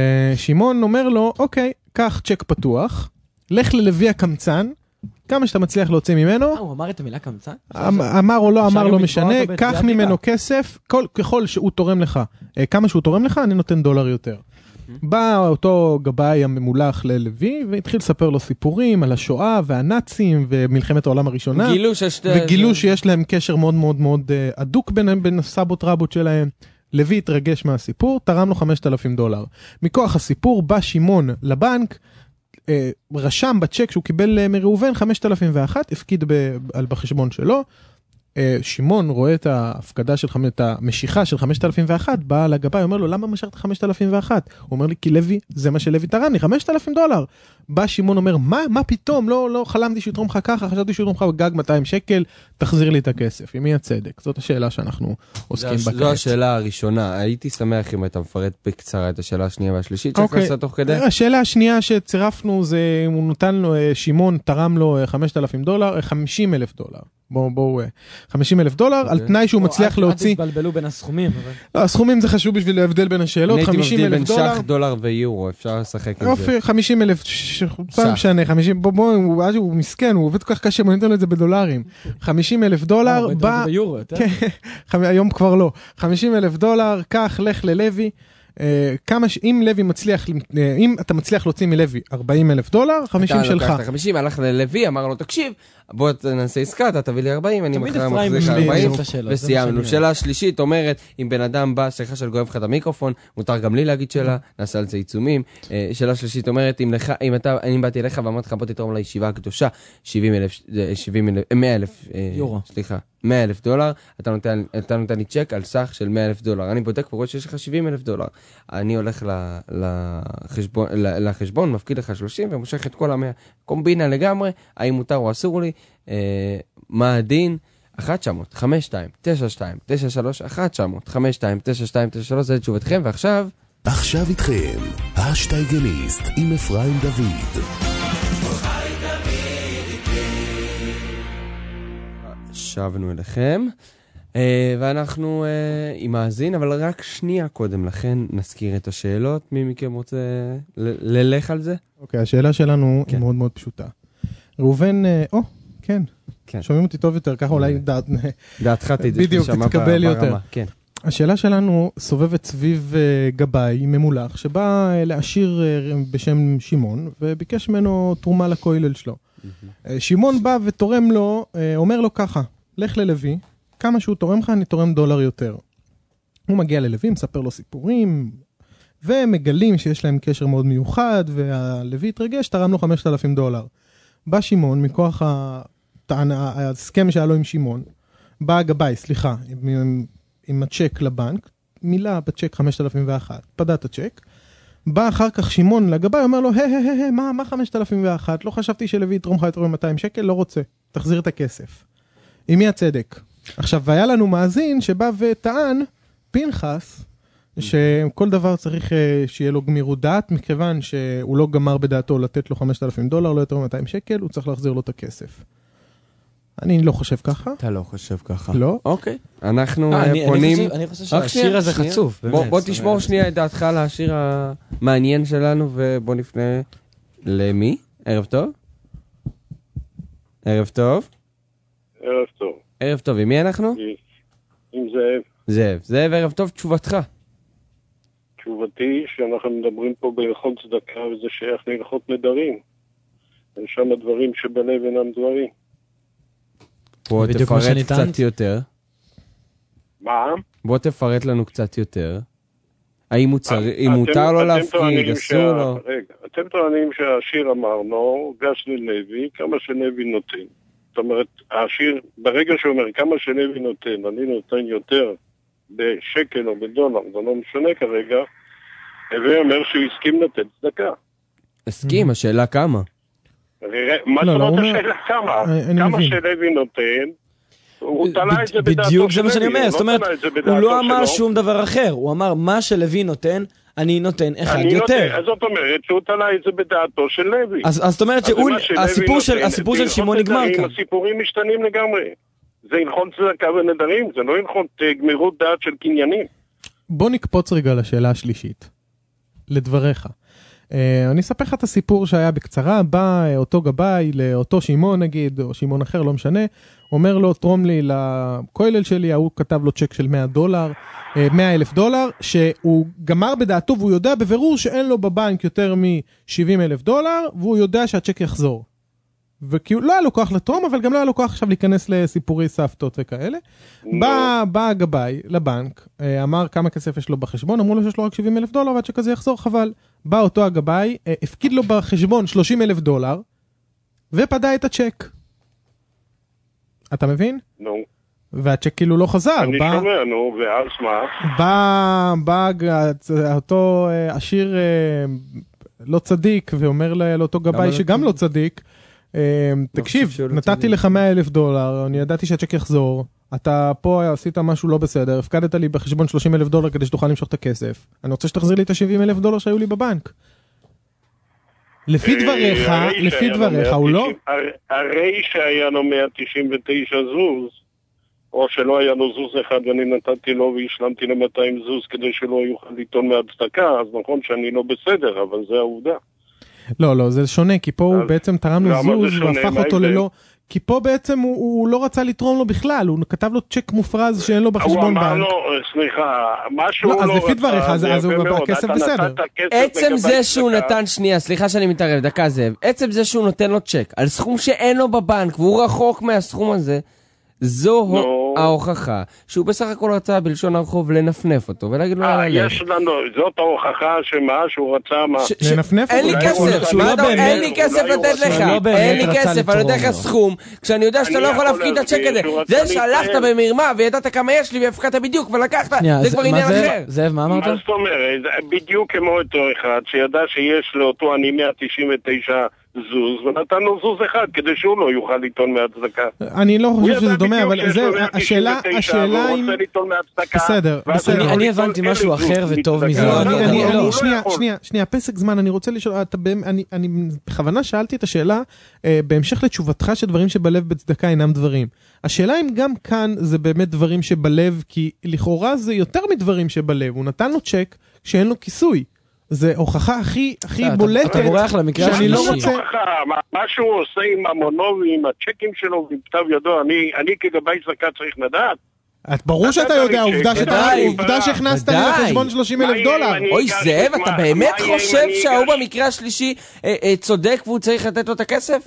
ושמעון אומר לו, אוקיי, קח צ'ק פתוח, לך ללוי הקמצן, כמה שאתה מצליח להוציא ממנו,
אה, הוא אמר את המילה קמצן?
אמ- אמר או לא
אפשר
אמר
גם
לא
לתבוע
משנה,
אותו בתביעת
קח ממנו
דיבה.
כסף, כל- ככל שהוא תורם לך, אה, כמה שהוא תורם לך, אני נותן דולר יותר. בא אותו גבאי הממולח ללוי, והתחיל לספר לו סיפורים על השואה והנאצים ומלחמת העולם הראשונה.
גילו ששתי...
וגילו שיש להם קשר מאוד מאוד מאוד אה, הדוק ביניהם, בין הסבות רבות שלהם. לוי התרגש מהסיפור, תרם לו חמשת אלפים דולר. מכוח הסיפור בא שמעון לבנק, אה, רשם בצ'ק שהוא קיבל אה, מראובן חמשת אלפים ואחת, הפקיד ב- על בחשבון שלו. אה, שמעון רואה את ההפקדה של חמש, את המשיכה של חמשת אלפים ואחת, בא לגבאי, אומר לו, למה משכת חמשת אלפים ואחת? הוא אומר לי, כי לוי, זה מה שלוי תרם לי, חמשת אלפים דולר. בא שמעון אומר, מה, מה פתאום? לא, לא חלמתי שיתרום לך ככה, חשבתי שיתרום לך בגג מאתיים שקל, תחזיר לי את הכסף. עם מי הצדק? זאת השאלה שאנחנו עוסקים בה.
זו השאלה הראשונה. הייתי שמח אם אתה מפרט בקצרה את השאלה השנייה והשלישית
אוקיי.
שהכנסת תוך כדי.
השאלה השנייה שצירפנו זה, הוא נותן לו, אה, שמעון תרם לו אה, חמשת אלפים דולר, אה, חמישים אלף דולר. בואו, בואו, אה, חמישים אלף דולר, על
אוקיי.
תנאי שהוא
או,
מצליח
אל-
להוציא.
אל תתבלבלו בין הסכומים, אבל...
לא, הסכומים זה חשוב בשביל ההבדל בין השאלות,
הייתי
חמישים
מבדיל
אלף
בין
דולר.
שח, דולר ויורו, אפשר לשחק עם זה.
יופי, חמישים אלף, פעם משנה, חמישים, בוא, בוא, הוא אז הוא מסכן, הוא עובד כל כך קשה, בוא ניתן לו את זה בדולרים. חמישים אלף דולר,
אה,
בא,
ביורו, אתה?
כן, חמ- היום כבר לא. חמישים אלף דולר, קח, לך ללוי, כמה, אם לוי מצליח, אם אתה מצליח להוציא מלוי ארבעים אלף דולר, חמישים שלך.
אתה לקחת חמישים, הלך ללוי, אמר לו, תקשיב, בוא נעשה עסקה, אתה תביא לי ארבעים, אני מחר מחזיק ארבעים, וסיימנו. שאלה שלישית אומרת, אם בן אדם בא, סליחה של גואב לך את המיקרופון, מותר גם לי להגיד שאלה, נעשה על זה עיצומים. שאלה שלישית אומרת, אם אתה, אני באתי אליך ואמרתי לך, בוא תתרום לישיבה הקדושה, שבעים אלף, מאה אלף,
יורו.
סליחה, מאה אלף דולר, אתה נותן, אתה נותן לי צ'ק על סך של מאה אלף דולר. אני בודק ורואה שיש לך שבעים אלף דולר. אני הולך לחשבון, לחשבון, מפקיד לך שלושים ומושך את כל המאה. קומבינה לגמרי, האם מותר או אסור לי, אה, מה הדין? אחת תשע אפס אפס חמש שתיים תשע שתיים תשע שלוש אחת תשע אפס אפס חמש שתיים תשע שתיים תשע שלוש, זה תשובתכם, ועכשיו...
עכשיו איתכם, השטייגניסט עם אפרים דוד.
שבנו אליכם, ואנחנו עם מאזין, אבל רק שנייה קודם לכן נזכיר את השאלות. מי מכם רוצה ללך על זה?
אוקיי, השאלה שלנו היא מאוד מאוד פשוטה. ראובן, או, כן, שומעים אותי טוב יותר, ככה אולי
דעתך
בדיוק תתקבל יותר. השאלה שלנו סובבת סביב גבאי ממולח, שבא לעשיר בשם שמעון, וביקש ממנו תרומה לכולל שלו. שמעון בא ותורם לו, אומר לו ככה, לך ללוי, כמה שהוא תורם לך, אני תורם דולר יותר. הוא מגיע ללוי, מספר לו סיפורים, ומגלים שיש להם קשר מאוד מיוחד, והלוי התרגש, תרם לו חמשת אלפים דולר. בא שמעון, מכוח ההסכם שהיה לו עם שמעון, בא גבאי, סליחה, עם, עם הצ'ק לבנק, מילה בצ'ק חמשת אלפים ואחת, פדה את הצ'ק, בא אחר כך שמעון לגבאי, אומר לו, היי, היי, היי, מה, מה חמשת אלפים ואחת? לא חשבתי שלוי יתרום לך יותר מ-מאתיים שקל, לא רוצה, תחזיר את הכסף. עם מי הצדק? עכשיו, והיה לנו מאזין שבא וטען, פנחס, שכל דבר צריך שיהיה לו גמירות דעת, מכיוון שהוא לא גמר בדעתו לתת לו חמשת אלפים דולר, לא יותר מ-מאתיים שקל, הוא צריך להחזיר לו את הכסף. אני לא חושב ככה.
אתה לא חושב ככה.
לא?
אוקיי. אנחנו פונים...
אני חושב שהשיר הזה חצוף.
בוא תשמור שנייה את דעתך לשיר המעניין שלנו, ובוא נפנה למי? ערב טוב? ערב טוב?
ערב טוב.
ערב טוב, עם מי אנחנו?
עם זאב.
זאב. זאב, ערב טוב, תשובתך.
תשובתי שאנחנו מדברים פה בהלכות צדקה, וזה שייך להלכות נדרים. אין שם הדברים שבלב אינם דברים.
בוא תפרט קצת יותר.
מה?
בוא תפרט לנו קצת יותר. האם מותר לו להפקיד, אסור לו?
רגע, אתם טוענים שהשיר אמרנו, גש ללוי, כמה שלוי נותן. זאת אומרת, השיר, ברגע שהוא אומר כמה שלוי נותן, אני נותן יותר בשקל או בדולר, זה לא משנה כרגע, הווי אומר שהוא הסכים לתת צדקה.
הסכים, השאלה כמה?
מה זאת אומרת השאלה כמה? כמה שלוי נותן, הוא תלה את זה בדעתו
בדיוק זה מה שאני אומר, זאת אומרת, הוא לא אמר שום דבר אחר, הוא אמר מה שלוי נותן, אני נותן אחד יותר.
אז זאת אומרת שהוא תלה את זה בדעתו של לוי.
אז זאת אומרת שהסיפור של שמעון נגמר כאן.
הסיפורים משתנים לגמרי. זה הלכות צדקה ונדרים, זה לא הלכות גמירות דעת של קניינים.
בוא נקפוץ רגע לשאלה השלישית, לדבריך. אני אספר לך את הסיפור שהיה בקצרה, בא אותו גבאי לאותו שמעון נגיד, או שמעון אחר, לא משנה, אומר לו, תרום לי לכולל שלי, הוא כתב לו צ'ק של מאה דולר, מאה אלף דולר, שהוא גמר בדעתו, והוא יודע בבירור שאין לו בבנק יותר מ-שבעים אלף דולר, והוא יודע שהצ'ק יחזור. וכי לא היה לו כוח לתרום, אבל גם לא היה לו כוח עכשיו להיכנס לסיפורי סבתות וכאלה. בא, בא הגבאי לבנק, אמר כמה כסף יש לו בחשבון, אמרו לו שיש לו רק שבעים אלף דולר, ועד שכזה יחזור חבל. בא אותו הגבאי, הפקיד לו בחשבון שלושים אלף דולר, ופדה את הצ'ק. אתה מבין?
נו.
והצ'ק כאילו לא חזר.
אני
בא,
שומע, נו, ואז מה?
בא, בא אותו עשיר לא צדיק, ואומר לאותו גבאי שגם לא צדיק, תקשיב, נתתי לך מאה אלף דולר, אני ידעתי שהצ'ק יחזור, אתה פה עשית משהו לא בסדר, הפקדת לי בחשבון שלושים אלף דולר כדי שתוכל למשוך את הכסף, אני רוצה שתחזיר לי את ה-שבעים אלף דולר שהיו לי בבנק. לפי דבריך, לפי דבריך, הוא לא?
הרי שהיה לו מאה תשעים ותשע זוז, או שלא היה לו זוז אחד ואני נתתי לו והשלמתי ל-מאתיים זוז כדי שלא יוכל ליטון מהצדקה, אז נכון שאני לא בסדר, אבל זה העובדה.
לא, לא, זה שונה, כי פה הוא בעצם תרם לו זוז והפך אותו ללא, כי פה בעצם הוא, הוא לא רצה לתרום לו בכלל, הוא כתב לו צ'ק מופרז שאין לו בחשבון בנק.
הוא אמר לו, סליחה, משהו
לא,
לא
אז
רצה.
לפי דבריך, אז, אז הוא בכסף בסדר.
עצם זה שהוא נתן, שנייה, סליחה שאני מתערב, דקה זאב, עצם זה שהוא נותן לו צ'ק, על סכום שאין לו בבנק, והוא רחוק מהסכום הזה, זו no. ההוכחה, שהוא בסך הכל רצה בלשון הרחוב לנפנף אותו, ולהגיד לו...
אה, יש לנו, זאת ההוכחה שמה שהוא רצה מה...
ש- לנפנף
אין לי כסף,
לא
לא אין לי כסף לתת לך, אין לי כסף, אני נותן לך סכום, כשאני יודע שאתה לא יכול להפקיד את הצ'ק הזה, זה שהלכת במרמה וידעת כמה יש לי והפקדת בדיוק ולקחת, זה כבר עניין אחר.
זאב, מה אמרת?
מה זאת אומרת, בדיוק כמו אותו אחד שידע שיש לאותו אני מאה תשעים ותשע זוז, ונתן לו זוז אחד כדי שהוא לא יוכל ליטון מהצדקה.
אני לא חושב שזה דומה, אבל זה, השאלה, השאלה אם... בסדר, בסדר.
אני הבנתי משהו אחר וטוב מזה.
שנייה, שנייה, שנייה, פסק זמן, אני רוצה לשאול, אני בכוונה שאלתי את השאלה, בהמשך לתשובתך שדברים שבלב בצדקה אינם דברים. השאלה אם גם כאן זה באמת דברים שבלב, כי לכאורה זה יותר מדברים שבלב, הוא נתן לו צ'ק שאין לו כיסוי. זה הוכחה הכי, הכי בולטת.
אתה בורח למקרה
שאני לא
השלישי.
רוצה...
מה שהוא עושה עם המונו ועם הצ'קים שלו ועם כתב ידו, אני כגבי צדקה צריך לדעת.
ברור שאתה יודע, עובדה שהכנסת לי לחשבון שלושים אלף דולר.
אוי זאב, אתה באמת חושב שההוא במקרה השלישי צודק והוא צריך לתת לו את הכסף?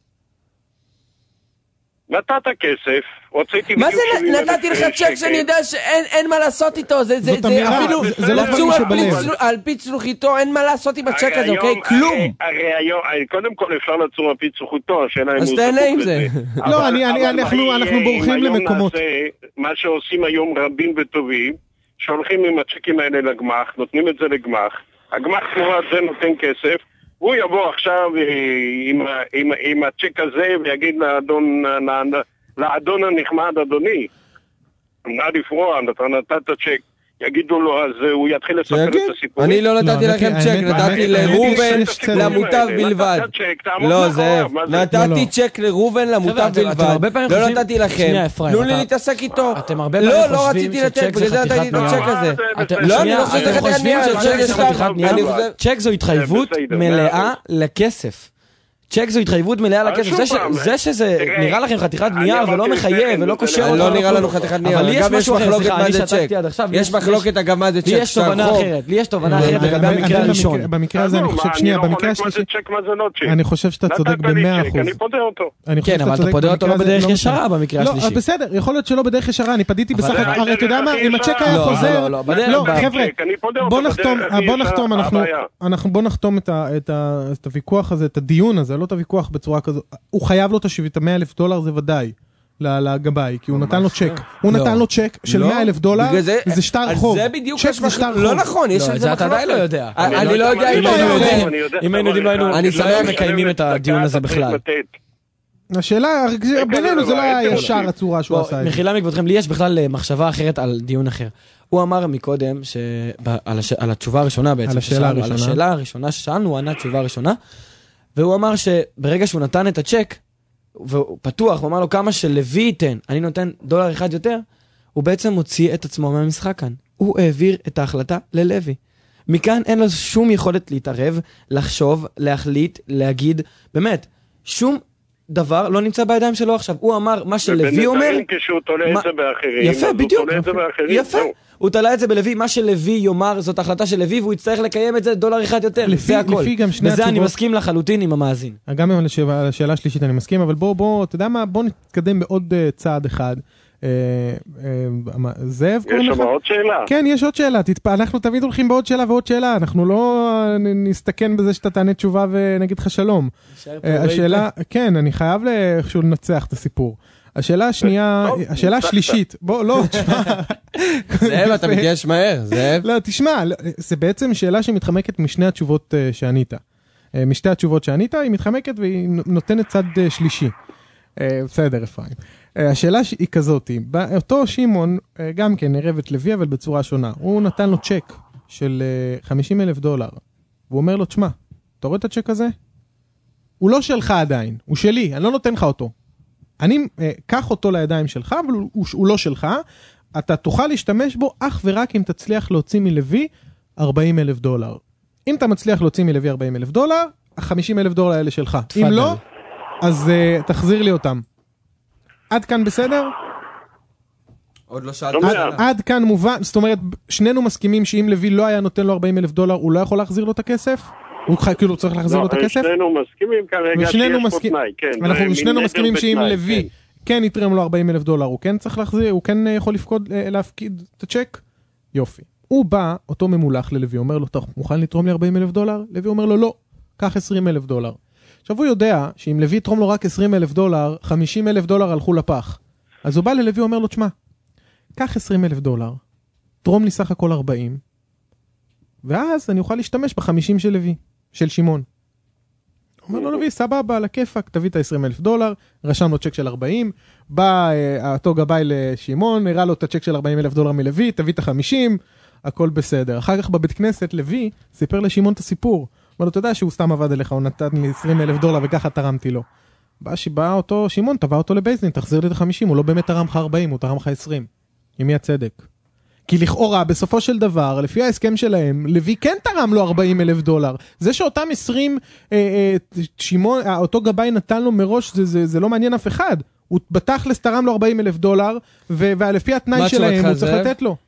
נתת כסף, הוצאתי...
מה זה נתתי לך צ'ק שאני יודע שאין מה לעשות איתו, זה אפילו לצור על פי צלוחיתו, אין מה לעשות עם הצ'ק הזה, אוקיי? כלום.
הרי היום, קודם כל אפשר לצור על פי צלוחיתו,
אז תהנה עם זה.
לא, אנחנו בורחים למקומות.
מה שעושים היום רבים וטובים, שהולכים עם הצ'קים האלה לגמח, נותנים את זה לגמח, הגמח תמורת זה נותן כסף, הוא יבוא עכשיו עם, עם, עם הצ'ק הזה ויגיד לאדון, לאדון הנחמד, אדוני, נא לפרוע, אתה נתת צ'ק. יגידו לו, אז הוא יתחיל לספר את הסיפור.
אני לא נתתי לכם צ'ק, נתתי לרובן למוטב בלבד. לא, זאב, נתתי צ'ק לרובן למוטב בלבד. לא נתתי לכם. תנו לי להתעסק איתו. לא, לא רציתי לתת, בגלל זה נתתי את הצ'ק הזה. לא, אני לא חושב שזה חתיכת נייר.
צ'ק זו התחייבות מלאה לכסף. צ'ק זו התחייבות מלאה לכסף. זה שזה נראה לכם חתיכת נייר ולא מחייב ולא קושר אותו.
לא נראה לנו חתיכת נייר.
אבל לי יש משהו אחר, סליחה, אני שתקתי עד עכשיו.
יש מחלוקת אגב מה זה צ'ק.
לי יש תובנה אחרת. לי יש תובנה אחרת לגבי המקרה הראשון.
במקרה הזה אני חושב, שנייה, במקרה השלישי, אני חושב שאתה צודק במאה אחוז.
אני פודה אותו.
כן, אבל אתה פודה אותו לא בדרך ישרה במקרה השלישי.
לא, בסדר, יכול להיות שלא בדרך ישרה, אני פדיתי בסך הכל, הרי אתה יודע מה, אם הצ'ק היה חוזר, לא, חבר'ה, בוא נחתום, בוא נחתום, אנחנו, בוא נחתום את הוויכוח הזה, את הדיון הזה, לא את הוויכוח בצורה כזו, הוא חייב לו את מאה אלף דולר, זה ודאי, לגבי, כי הוא נתן לו צ'ק, הוא נתן לו צ'ק של מאה אלף דולר, זה שטר חוב, צ'ק זה שטר חוב.
לא נכון, יש על זה
אתה עדיין לא יודע.
אני לא יודע אם היינו יודעים.
אם היינו יודעים, אני שמח מקיימים את הדיון הזה בכלל.
השאלה, בינינו זה לא היה ישר הצורה שהוא עשה את זה.
מחילה מכבודכם, לי יש בכלל מחשבה אחרת על דיון אחר. הוא אמר מקודם, על התשובה הראשונה בעצם, על השאלה הראשונה ששאלנו, הוא ענה תשובה ראשונה, והוא אמר שברגע שהוא נתן את הצ'ק, והוא פתוח, הוא אמר לו כמה שלוי ייתן, אני נותן דולר אחד יותר, הוא בעצם מוציא את עצמו מהמשחק כאן. הוא העביר את ההחלטה ללוי. מכאן אין לו שום יכולת להתערב, לחשוב, להחליט, להגיד, באמת, שום דבר לא נמצא בידיים שלו עכשיו. הוא אמר מה שלוי אומר...
ובינתיים כשהוא תולה את זה באחרים,
יפה, בדיוק. יפה.
זהו.
הוא תלה את זה בלוי, מה שלוי יאמר זאת החלטה של לוי, והוא יצטרך לקיים את זה דולר אחד יותר, זה הכל. וזה אני מסכים לחלוטין עם המאזין.
גם על השאלה השלישית אני מסכים, אבל בוא, בוא, אתה יודע מה, בוא נתקדם בעוד צעד אחד. זאב,
יש שם עוד שאלה?
כן, יש עוד שאלה, אנחנו תמיד הולכים בעוד שאלה ועוד שאלה, אנחנו לא נסתכן בזה שאתה תענה תשובה ונגיד לך שלום. השאלה, כן, אני חייב איכשהו לנצח את הסיפור. השאלה השנייה, השאלה השלישית, בוא, לא, תשמע.
זאב, אתה מתייאש מהר, זאב.
לא, תשמע, זה בעצם שאלה שמתחמקת משני התשובות שענית. משתי התשובות שענית, היא מתחמקת והיא נותנת צד שלישי. בסדר, אפרים. השאלה היא כזאת, אותו שימון גם כן ערב את לוי, אבל בצורה שונה. הוא נתן לו צ'ק של חמישים אלף דולר. והוא אומר לו, תשמע, אתה רואה את הצ'ק הזה? הוא לא שלך עדיין, הוא שלי, אני לא נותן לך אותו. אני קח אותו לידיים שלך, אבל הוא, הוא לא שלך. אתה תוכל להשתמש בו אך ורק אם תצליח להוציא מלוי ארבעים אלף דולר. אם אתה מצליח להוציא מלוי ארבעים אלף דולר, ה-חמישים אלף דולר האלה שלך. אם לא, אז uh, תחזיר לי אותם. עד כאן בסדר?
עוד לא שאלתי.
עד, עד כאן מובן, זאת אומרת, שנינו מסכימים שאם לוי לא היה נותן לו ארבעים אלף דולר, הוא לא יכול להחזיר לו את הכסף? הוא כאילו צריך להחזיר לו את הכסף?
שנינו מסכימים כרגע שיש פה תנאי, כן.
אנחנו שנינו מסכימים שאם לוי כן יתרם לו ארבעים אלף דולר, הוא כן צריך להחזיר, הוא כן יכול לפקוד, להפקיד את הצ'ק? יופי. הוא בא, אותו ממולח ללוי, אומר לו, אתה מוכן לתרום לי ארבעים אלף דולר? לוי אומר לו, לא, קח עשרים אלף דולר. עכשיו הוא יודע שאם לוי יתרום לו רק עשרים אלף דולר, חמישים אלף דולר הלכו לפח. אז הוא בא ללוי ואומר לו, תשמע, קח עשרים אלף דולר, תרום לי סך הכל ארבעים, ואז אני אוכל להשתמש ב-חמישים של לוי, של שמעון. הוא אומר לו, לוי, סבבה, על הכיפק, תביא את ה-עשרים אלף דולר, רשם לו צ'ק של ארבעים, בא אה, אותו גבאי לשמעון, הראה לו את הצ'ק של ארבעים אלף דולר מלוי, תביא את ה-חמישים, הכל בסדר. אחר כך בבית כנסת, לוי סיפר לשמעון את הסיפור. אבל אתה יודע שהוא סתם עבד אליך, הוא נתן לי עשרים אלף דולר וככה תרמתי לו. בא שבא אותו שמעון, תבע אותו לבייסדין, תחזיר לי את ה-חמישים, הוא לא באמת תרם לך ארבעים, הוא תרם לך עשרים. עם מי הצדק? כי לכאורה, בסופו של דבר, לפי ההסכם שלהם, לוי כן תרם לו ארבעים אלף דולר. זה שאותם עשרים, אה, אה, שמעון, אותו גבאי נתן לו מראש, זה, זה, זה לא מעניין אף אחד. הוא בתכלס תרם לו ארבעים אלף דולר, ו- ולפי התנאי שלהם, הוא צריך לתת לו.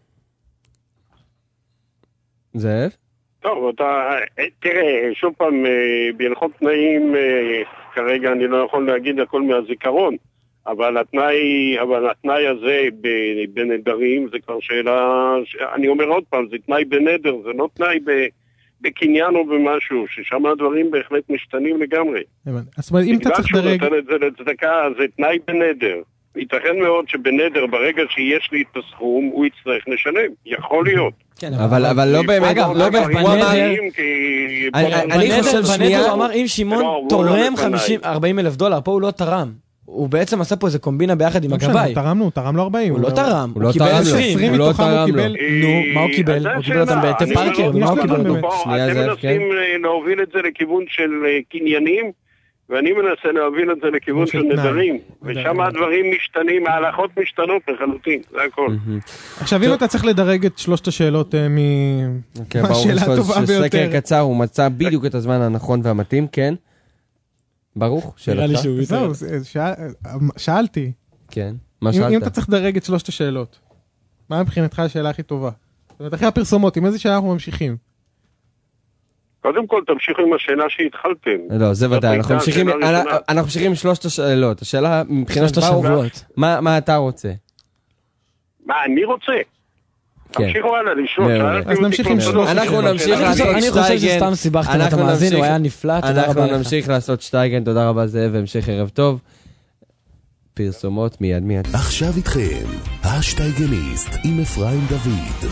זאב?
טוב, אתה, תראה, שוב פעם, בהלכות תנאים, כרגע אני לא יכול להגיד הכל מהזיכרון, אבל התנאי, אבל התנאי הזה בנדרים, זה כבר שאלה, אני אומר עוד פעם, זה תנאי בנדר, זה לא תנאי בקניין או במשהו, ששם הדברים בהחלט משתנים לגמרי.
זאת אומרת, אם אתה צריך דרג...
בגלל שהוא נותן את זה לצדקה, זה תנאי בנדר. ייתכן מאוד שבנדר, ברגע שיש לי את הסכום, הוא יצטרך לשלם. יכול להיות.
אבל אבל לא באמת, לא באמת, אני חושב שנייה,
הוא אמר אם שמעון תורם ארבעים אלף דולר, פה הוא לא תרם. הוא בעצם עשה פה איזה קומבינה ביחד עם הגבאי.
הוא תרם לו, הוא תרם לו ארבעים.
הוא לא תרם,
הוא קיבל עשרים.
הוא קיבל,
נו, מה הוא קיבל? הוא קיבל אותם בהיטב פארקר, ומה הוא קיבל אותו?
אתם מנסים להוביל את זה לכיוון של קניינים, ואני מנסה להוביל את זה לכיוון של נדרים, ושם הדברים משתנים, ההלכות משתנות לחלוטין, זה הכל.
עכשיו, אם אתה צריך לדרג את שלושת השאלות מהשאלה הטובה ביותר.
סקר קצר, הוא מצא בדיוק את הזמן הנכון והמתאים, כן? ברוך, שאלתך.
זהו, שאלתי.
כן, מה שאלת?
אם אתה צריך לדרג את שלושת השאלות, מה מבחינתך השאלה הכי טובה? זאת אומרת, אחרי הפרסומות, עם איזה שאלה אנחנו ממשיכים?
קודם כל, תמשיכו עם השאלה שהתחלתם.
לא, זה ודאי, אנחנו ממשיכים עם שלושת השאלות. השאלה מבחינת ברוך, מה אתה רוצה?
מה, אני רוצה? תמשיכו הלאה לשאול.
אז נמשיך עם שלושת.
אנחנו נמשיך לעשות שטייגן.
אני חושב שסתם סיבכת את המאזין, הוא היה נפלא, תודה רבה לך.
אנחנו נמשיך לעשות שטייגן, תודה רבה זאב, והמשך ערב טוב. פרסומות מיד מיד.
עכשיו איתכם, השטייגניסט עם אפרים דוד.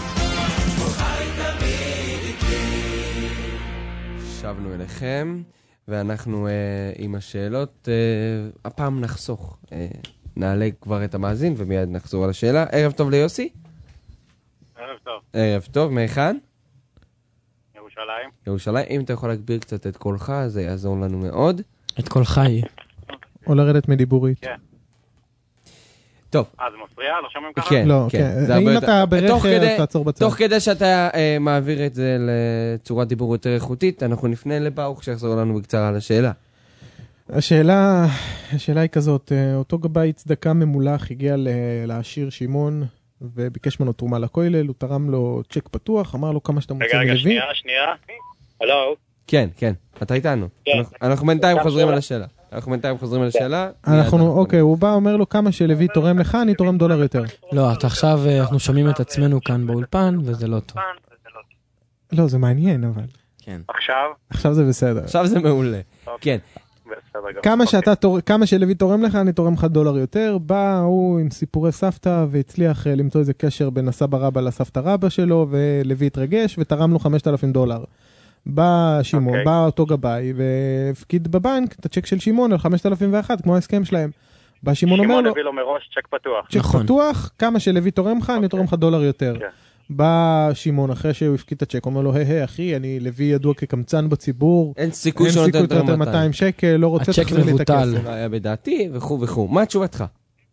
שבנו אליכם, ואנחנו אה, עם השאלות, אה, הפעם נחסוך. אה, נעלה כבר את המאזין, ומיד נחזור על השאלה. ערב טוב ליוסי.
ערב טוב.
ערב טוב, מאחד?
ירושלים.
ירושלים, אם אתה יכול להגביר קצת את קולך, זה יעזור לנו מאוד.
את קולך היא.
או לרדת מדיבורית.
כן.
טוב.
אה, זה מפריע? לא שומעים ככה?
כן,
לא,
כן.
כן. אם אתה ברכב, תעצור בצד.
תוך כדי שאתה אה, מעביר את זה לצורת דיבור יותר איכותית, אנחנו נפנה לברוך שיחזור לנו בקצרה על השאלה.
השאלה, השאלה היא כזאת, אותו גבאי צדקה ממולח הגיע לעשיר שמעון, וביקש ממנו תרומה לכולל, הוא תרם לו צ'ק פתוח, אמר לו כמה שאתה מוצא מלוי.
רגע, רגע, שנייה, שנייה. הלו?
כן, כן, אתה איתנו. אנחנו בינתיים חוזרים על השאלה. אנחנו בינתיים חוזרים על השאלה.
אנחנו, אוקיי, הוא בא, אומר לו כמה שלוי תורם לך, אני תורם דולר יותר.
לא, אתה עכשיו, אנחנו שומעים את עצמנו כאן באולפן, וזה לא טוב.
לא, זה מעניין, אבל.
כן.
עכשיו?
עכשיו זה בסדר.
עכשיו זה מעולה. כן.
כמה שאתה, כמה שלוי תורם לך, אני תורם לך דולר יותר. בא הוא עם סיפורי סבתא, והצליח למצוא איזה קשר בין הסבא רבא לסבתא רבא שלו, ולוי התרגש, ותרם לו חמשת אלפים דולר. בא שמעון, okay. בא אותו גבאי, והפקיד בבנק את הצ'ק של שמעון על חמשת אלפים ואחת, כמו ההסכם שלהם. בא שמעון אומר לו...
שמעון הביא לו מראש צ'ק פתוח.
צ'ק נכון. פתוח, כמה שלוי תורם לך, okay. אני תורם לך דולר יותר. Okay. בא שמעון, אחרי שהוא הפקיד את הצ'ק, אומר לו, היי, היי, אחי, אני לוי ידוע כקמצן בציבור.
אין סיכוי שהוא נותן
יותר מאתיים שקל, לא רוצה
תחזיר לי את הכסף.
היה בדעתי, וכו' וכו'. מה תשובתך?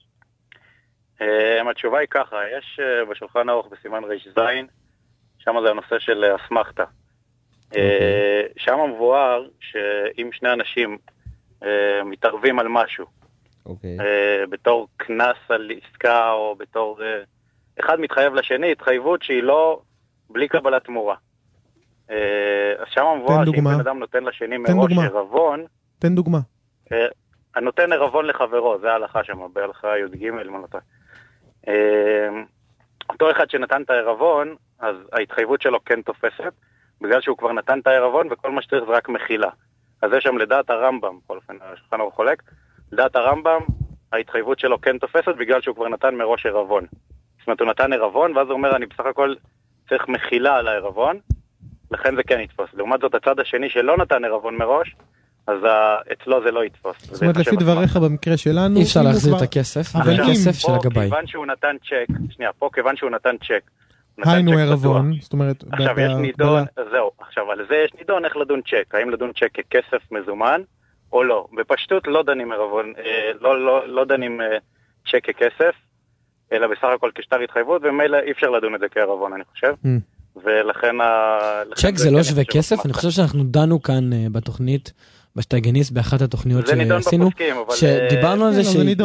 התשובה היא ככה, יש בשולחן ערוך בסימן רש זין, שם זה הנושא של אסמכתה. שם מבואר שאם שני אנשים אה, מתערבים על משהו.
אוקיי.
אה, בתור כנס על עסקה, או בתור... אה, אחד מתחייב לשני, התחייבות שהיא לא בלי קבלת תמורה. אה, אז שם המבואר שאם בן אדם נותן לשני מראש ערבון...
תן דוגמה.
אה, הנותן ערבון לחברו, זה ההלכה שם, בהלכה י"ג, מה נותן. אה, אותו אחד שנתן את הערבון, אז ההתחייבות שלו כן תופסת, בגלל שהוא כבר נתן את הערבון, וכל מה שצריך זה רק מחילה. אז יש שם לדעת הרמב"ם, בכל אופן, השולחן ערוך חולק, לדעת הרמב"ם, ההתחייבות שלו כן תופסת, בגלל שהוא כבר נתן מראש ערבון. זאת אומרת, הוא נתן ערבון, ואז הוא אומר, אני בסך הכל צריך מחילה על הערבון, לכן זה כן יתפוס. לעומת זאת, הצד השני שלא נתן ערבון מראש, אז אצלו זה לא יתפוס.
זאת אומרת, לפי דבריך במקרה שלנו...
אי אפשר להחזיר את הכסף, אבל הכסף של הגבאי.
כיוון שהוא נתן צ'ק, שנייה, פה כיוון שהוא נתן צ'ק,
היינו ערבון, זאת אומרת...
עכשיו יש נידון, זהו, עכשיו על זה יש נידון איך לדון צ'ק, האם לדון צ'ק ככסף מזומן או לא. בפשטות לא דנים ערבון, לא, לא, לא דנים צ'ק ככסף, אלא בסך הכל כשטר התחייבות, ומילא אי אפשר לדון את זה כערבון, אני חושב. ולכן ה...
צ'ק זה לא שווה כסף, אני חושב שאנחנו דנו כאן בתוכנית, בשטייגניסט, באחת התוכניות שעשינו, שדיברנו על זה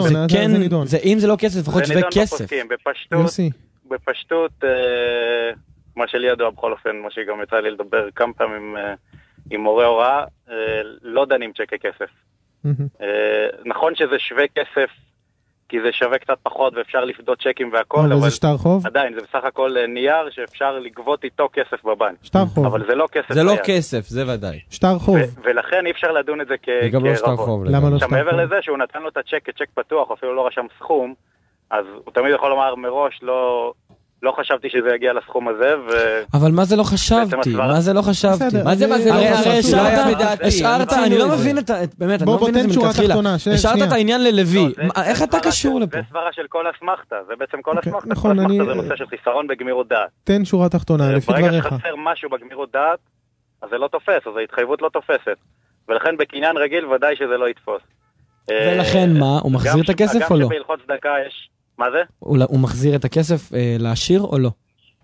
שאם זה לא כסף, לפחות שווה כסף.
בפשטות, מה שלי ידוע בכל אופן, מה שגם יצא לי לדבר כמה פעמים עם מורה הוראה, לא דנים צ'ק ככסף. נכון שזה שווה כסף, כי זה שווה קצת פחות ואפשר לפדות צ'קים והכל,
אבל זה שטר חוב?
עדיין, זה בסך הכל נייר שאפשר לגבות איתו כסף בבנק.
שטר חוב.
אבל זה לא כסף.
זה לא כסף, זה ודאי.
שטר חוב.
ולכן אי אפשר לדון את זה כרבון.
גם לא שטר חוב.
למה לא שטר חוב?
מעבר לזה שהוא נתן לו את הצ'ק כצ'ק פתוח, אפילו לא רשם סכום, אז הוא תמיד יכול לומר מראש, לא... לא חשבתי שזה יגיע לסכום הזה, ו...
אבל מה זה לא חשבתי? מה זה לא חשבתי? מה זה מה זה לא חשבתי? הרי השארת, אני לא מבין את... באמת, אני לא מבין את זה מתחילה. השארת את העניין ללוי. איך אתה קשור לפה?
זה סברה של כל הסמכתה, זה בעצם כל הסמכתה. כל הסמכתה זה נושא של חיסרון בגמירות דעת.
תן שורה תחתונה, לפי דבריך.
ברגע שחסר משהו בגמירות דעת, אז זה לא תופס, אז ההתחייבות לא תופסת. ולכן בקניין רגיל ודאי שזה לא יתפוס.
ולכן מה? הוא מחזיר את הכסף או לא?
גם שבהלכות צדקה יש... מה זה?
הוא מחזיר את הכסף אה, לעשיר או לא?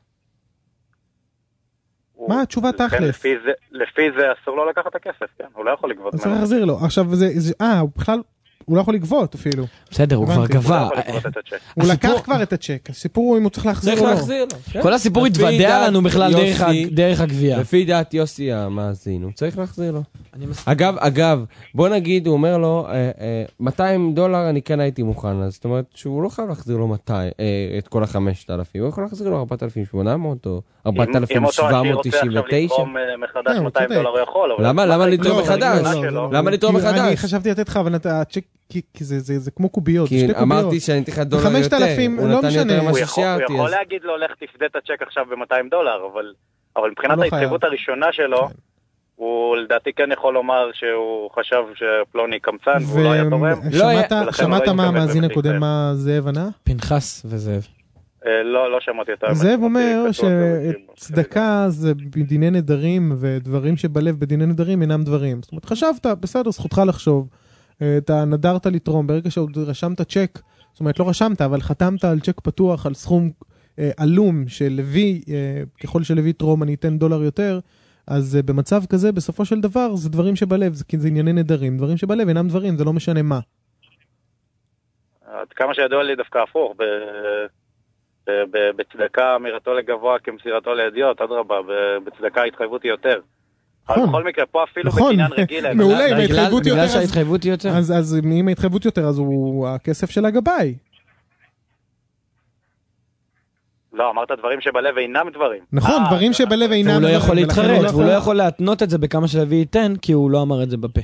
מה התשובה תכלס?
לפי זה, לפי זה אסור לו לקחת את הכסף, כן? הוא לא יכול לגבות.
אז צריך להחזיר לו. עכשיו זה, זה, אה, הוא בכלל, הוא לא יכול לגבות אפילו.
בסדר, הוא כבר גבה.
הוא לקח כבר את הצ'ק. הסיפור הוא אם הוא צריך להחזיר או לא.
צריך להחזיר לו.
כל הסיפור התוודע לנו בכלל דרך הגבייה.
לפי דעת יוסי המאזין, הוא צריך להחזיר לו. אגב, אגב, בוא נגיד, הוא אומר לו, מאתיים דולר אני כן הייתי מוכן, אז זאת אומרת שהוא לא חייב להחזיר לו את כל ה-חמשת אלפים, הוא יכול להחזיר לו ארבעת אלפים ושמונה מאות או ארבעת אלפים שבע מאות תשעים ותשע. אם אותו עשיר רוצה עכשיו לתרום מחדש מאתיים דולר הוא יכול. למה לתרום מחדש? למה לתרום מחדש?
אני חשבתי לתת לך, אבל הצ'ק, כי זה כמו קוביות,
שתי קוביות. אמרתי שאני אתן לך דולר יותר, הוא נתן יותר מה ששיערתי.
הוא יכול להגיד לו, לך תפדה את הצ'ק עכשיו ב-מאתיים דולר, אבל מבחינת ההתחייבות הראשונה שלו, הוא לדעתי כן יכול לומר שהוא חשב שפלוני קמצן והוא לא היה תורם.
שמעת מה המאזין הקודם, מה זאב ענה?
פנחס וזאב.
לא, לא שמעתי אותה.
זאב אומר שצדקה זה בדיני נדרים, ודברים שבלב בדיני נדרים אינם דברים. זאת אומרת, חשבת, בסדר, זכותך לחשוב. אתה נדרת לתרום, ברגע שרשמת צ'ק, זאת אומרת, לא רשמת, אבל חתמת על צ'ק פתוח, על סכום עלום של לוי, ככל שלוי תרום אני אתן דולר יותר, אז במצב כזה, בסופו של דבר, זה דברים שבלב, זה, זה ענייני נדרים, דברים שבלב אינם דברים, זה לא משנה מה.
עד כמה שידוע לי דווקא הפוך, ב... ב... ב... בצדקה אמירתו לגבוה כמסירתו לידיעות, עד רבה, בצדקה ההתחייבות היא יותר. אבל בכל מקרה, פה אפילו בקניין רגיל...
מעולה, אם ההתחייבות יותר...
בגלל שההתחייבות היא יותר.
אז אם ההתחייבות יותר, אז הוא הכסף של הגבאי.
לא, אמרת דברים שבלב אינם דברים.
נכון, דברים שבלב אינם דברים.
והוא לא יכול להתחרט, והוא לא יכול להתנות את זה בכמה שלוי ייתן, כי הוא לא אמר את זה בפה.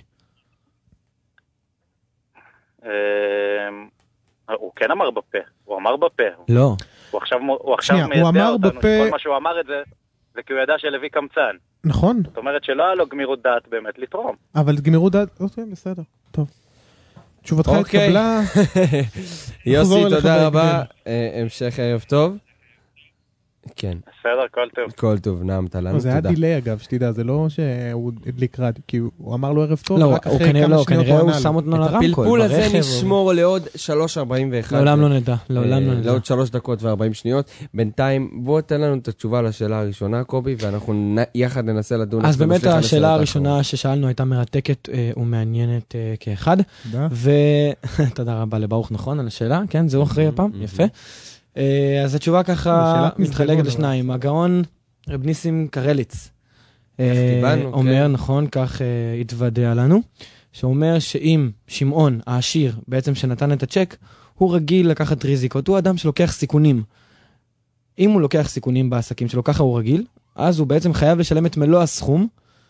הוא כן אמר בפה, הוא אמר בפה.
לא.
הוא עכשיו מיידע אותנו, כל מה שהוא אמר את זה, זה כי הוא ידע שלוי קמצן.
נכון.
זאת אומרת שלא היה לו גמירות דעת באמת לתרום.
אבל גמירות דעת, אוקיי, בסדר, טוב. תשובתך התקבלה.
יוסי, תודה רבה. המשך ערב טוב. כן.
בסדר, כל טוב.
כל טוב, נעמת לנו,
זה היה
תודה.
דילי אגב, שתדע, זה לא שהוא הדליק רדיו, כי הוא אמר לו ערב טוב,
לא,
רק
הוא
אחרי
כנראה
כמה
לא,
שניות
כנראה הוא
ענה לו.
שם אותנו
את
לרמקול.
הפלפול הזה
ברכב,
נשמור לעוד שלוש ארבעים ואחת.
לעולם לא נדע, לעולם לא נדע.
לעוד שלוש דקות וארבעים שניות. בינתיים, בוא תן לנו את התשובה לשאלה הראשונה, קובי, ואנחנו נ- יחד ננסה לדון.
אז
איך זה
באמת
משליך על
השאלה
השאלות
הראשונה ששאלנו הייתה מרתקת אה, ומעניינת אה, כאחד.
תודה.
ותודה רבה לברוך, נכון, על השאלה, כן, זהו אחרי הפעם, יפה. אה, אז התשובה ככה
שאלת מסדרון,
מתחלקת
אבל.
לשניים. הגאון רב ניסים קרליץ אה,
קיבלנו,
אומר,
כן.
נכון, כך אה, התוודע לנו, שאומר שאם שמעון העשיר בעצם שנתן את הצ'ק, הוא רגיל לקחת ריזיקות, הוא אדם שלוקח סיכונים. אם הוא לוקח סיכונים בעסקים שלו, ככה הוא רגיל, אז הוא בעצם חייב לשלם את מלוא הסכום,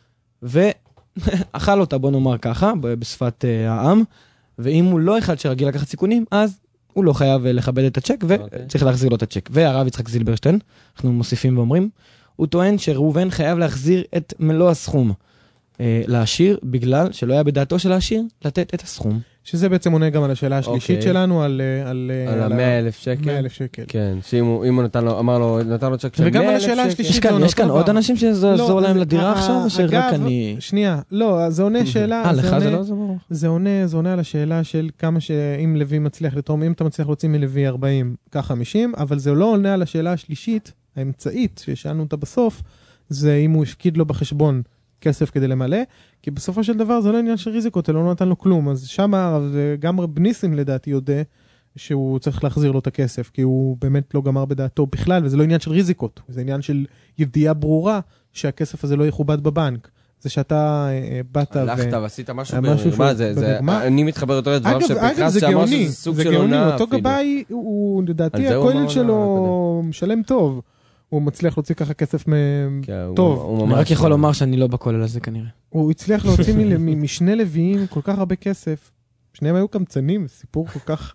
ואכל אותה, בוא נאמר ככה, ב- בשפת uh, העם, ואם הוא לא אחד שרגיל לקחת סיכונים, אז הוא לא חייב uh, לכבד את הצ'ק, וצריך להחזיר לו את הצ'ק. והרב יצחק זילברשטיין, אנחנו מוסיפים ואומרים, הוא טוען שראובן חייב להחזיר את מלוא הסכום uh, לעשיר, בגלל שלא היה בדעתו של העשיר לתת את הסכום.
שזה בעצם עונה גם על השאלה השלישית
אוקיי.
שלנו, על אה, על אה,
על
על
ה-מאה אלף שקל.
מאה אלף שקל.
כן, שאם הוא אם הוא נתן לו, אמר לו, נתן לו צ'ק של
וגם על
מאה אלף
השאלה
שקל.
השלישית.
יש כאן,
זה
יש כאן
אותו
עוד
דבר.
אנשים שזה
לא,
יעזור להם
זה-
לדירה
אה,
עכשיו, או שרק
אגב,
אני...
שנייה, לא, זה עונה שאלה,
אה,
זה
לך
עונה-
זה לא זה ברור.
זה עונה, זה עונה על השאלה של כמה שאם לוי מצליח לתרום, אם אתה מצליח להוציא מלוי ארבעים, כך חמישים, אבל זה לא עונה על השאלה השלישית, האמצעית, ששאלנו אותה בסוף, זה אם הוא הפקיד לו בחשבון כסף כדי למלא, כי בסופו של דבר זה לא עניין של ריזיקות, לא נתן לו כלום, אז שמה גם רב ניסים לדעתי יודע שהוא צריך להחזיר לו את הכסף, כי הוא באמת לא גמר בדעתו בכלל, וזה לא עניין של ריזיקות, זה עניין של ידיעה ברורה שהכסף הזה לא יכובד בבנק. זה שאתה אה, באת
הלכת
ו...
ועשית משהו
משהו
במרמה,
שהוא
זה, זה,
במרמה.
אני מתחבר יותר לדבריו
אגב,
של
אגב,
פנחס,
זה
שאמר
גאוני,
שזה סוג
זה
של
גאוני,
עונה
אותו
אפילו.
גבאי, הוא לדעתי,
על זה הוא
הכולל
אמר
שלו משלם טוב. הוא מצליח להוציא ככה כסף מ...
כן, הוא-
טוב.
הוא
אני
ממש-
רק יכול לומר שאני לא בכולל הזה כנראה.
הוא הצליח להוציא מ- מ- משני לוויים כל כך הרבה כסף. שניהם היו קמצנים, סיפור כל כך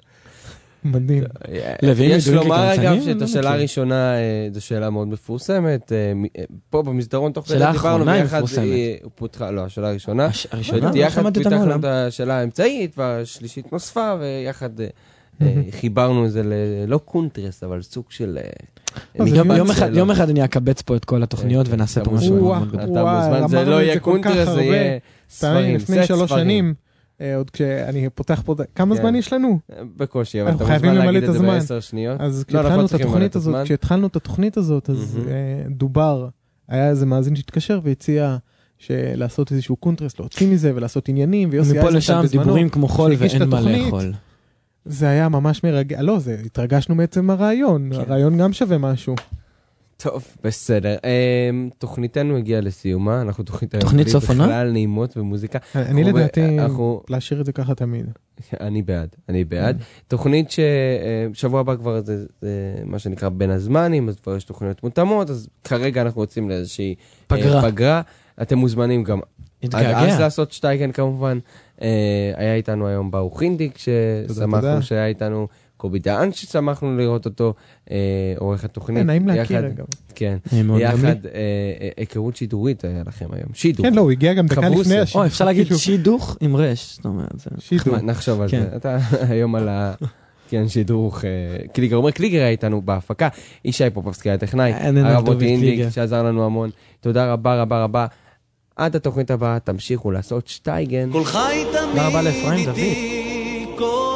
מדהים.
לוויים
יש
ידועים
לומר
כקמצנים?
אגב שאת
לא
השאלה
מכיר.
הראשונה, אה, זו שאלה מאוד מפורסמת, אה, מ- אה, פה במסדרון תוך כדי
שאלה
דיברנו,
האחרונה היא
ויחד
מפורסמת.
היא פותחה, לא, השאלה הראשונה,
הש- הראשונה? לא
יחד
שמעתי אותה
פיתחנו
מעולם.
את השאלה האמצעית, והשלישית נוספה, ויחד אה, אה, חיברנו את זה ל- לא קונטרס, אבל סוג של... אה,
לא, זה
מקבץ,
יום
יום אחד-
לא.
יום אחד אני אקבץ פה את כל התוכניות
כן,
ונעשה פה
אתה
משהו
מוזמן.
מאוד מאוד גדול.
אתה
וואי,
מוזמן, זה
אמרנו
לא
את
יהיה
זה כל כך
קונטרס, זה
הרבה
יהיה
פעמים
ספרים,
לפני
סט
שלוש
ספרים.
שנים, אה, עוד כשאני פותח פה, כמה
כן.
זמן יש לנו?
בקושי, אבל
אנחנו
אתה
חייבים
מוזמן
למלא
להגיד
את
את זה
הזמן.
בעשר שניות.
אז
לא, אנחנו
כשהתחלנו את
צריכים למלא
התוכנית
את
הזאת,
הזמן.
כשהתחלנו את התוכנית הזאת, אז
מהמם.
אה, דובר, היה איזה מאזין שהתקשר והציע לעשות איזשהו קונטרס, להוציא מזה ולעשות עניינים, ויוסי
מפה
אייזנשטט
לשם
בזמנו,
דיבורים כמו חול
שהגיש את
ואין מה
התוכנית.
לאכול.
זה היה ממש מרגע, לא, זה, התרגשנו מעצם הרעיון,
כן.
הרעיון גם שווה משהו.
טוב, בסדר. אמ, תוכניתנו הגיעה לסיומה, אנחנו תוכנית היום
תוכנית
בלי
סוף עונה?
בכלל נעימות ומוזיקה.
אני
אנחנו-
לדעתי,
אנחנו-
להשאיר את זה ככה תמיד.
אני בעד, אני בעד. תוכנית ששבוע הבא כבר זה זה מה שנקרא בין הזמנים, אז כבר יש תוכניות מותאמות, אז כרגע אנחנו רוצים לאיזושהי אה,
פגרה.
פגרה. אתם מוזמנים גם עד אז
התגעגע.
לעשות שטייגן כמובן. אה, היה איתנו היום באו חינדיק,
תודה.
ששמחנו שהיה איתנו קובי דהן, ששמחנו לראות אותו, אה, עורך התוכנית.
כן, נעים להכיר
יחד-
אגב.
כן,
נעים מאוד גם לי.
יחד אה, אה, היכרות שידורית היה לכם היום. שידור.
כן, לא, הוא הגיע גם דקה
חבוסה.
לפני השידור.
או, אפשר להגיד
כאילו,
שידוך עם רש. זאת אומרת, זה...
שידור.
נחמד, נחשוב על
כן.
זה. אתה היום על ה... כן, שידוך. אה, קליגר אומר, קליגר היה איתנו בהפקה. ישי פופובסקי הטכנאי.
אין, אין,
הרב
דובי
מוטי אינדיק,
קליגר.
שעזר לנו המון. תודה רבה רבה רבה. עד התוכנית הבאה, תמשיכו לעשות שטייגן.
כל חי תמיד
תודה רבה לאפרים דוד.
איתי, כל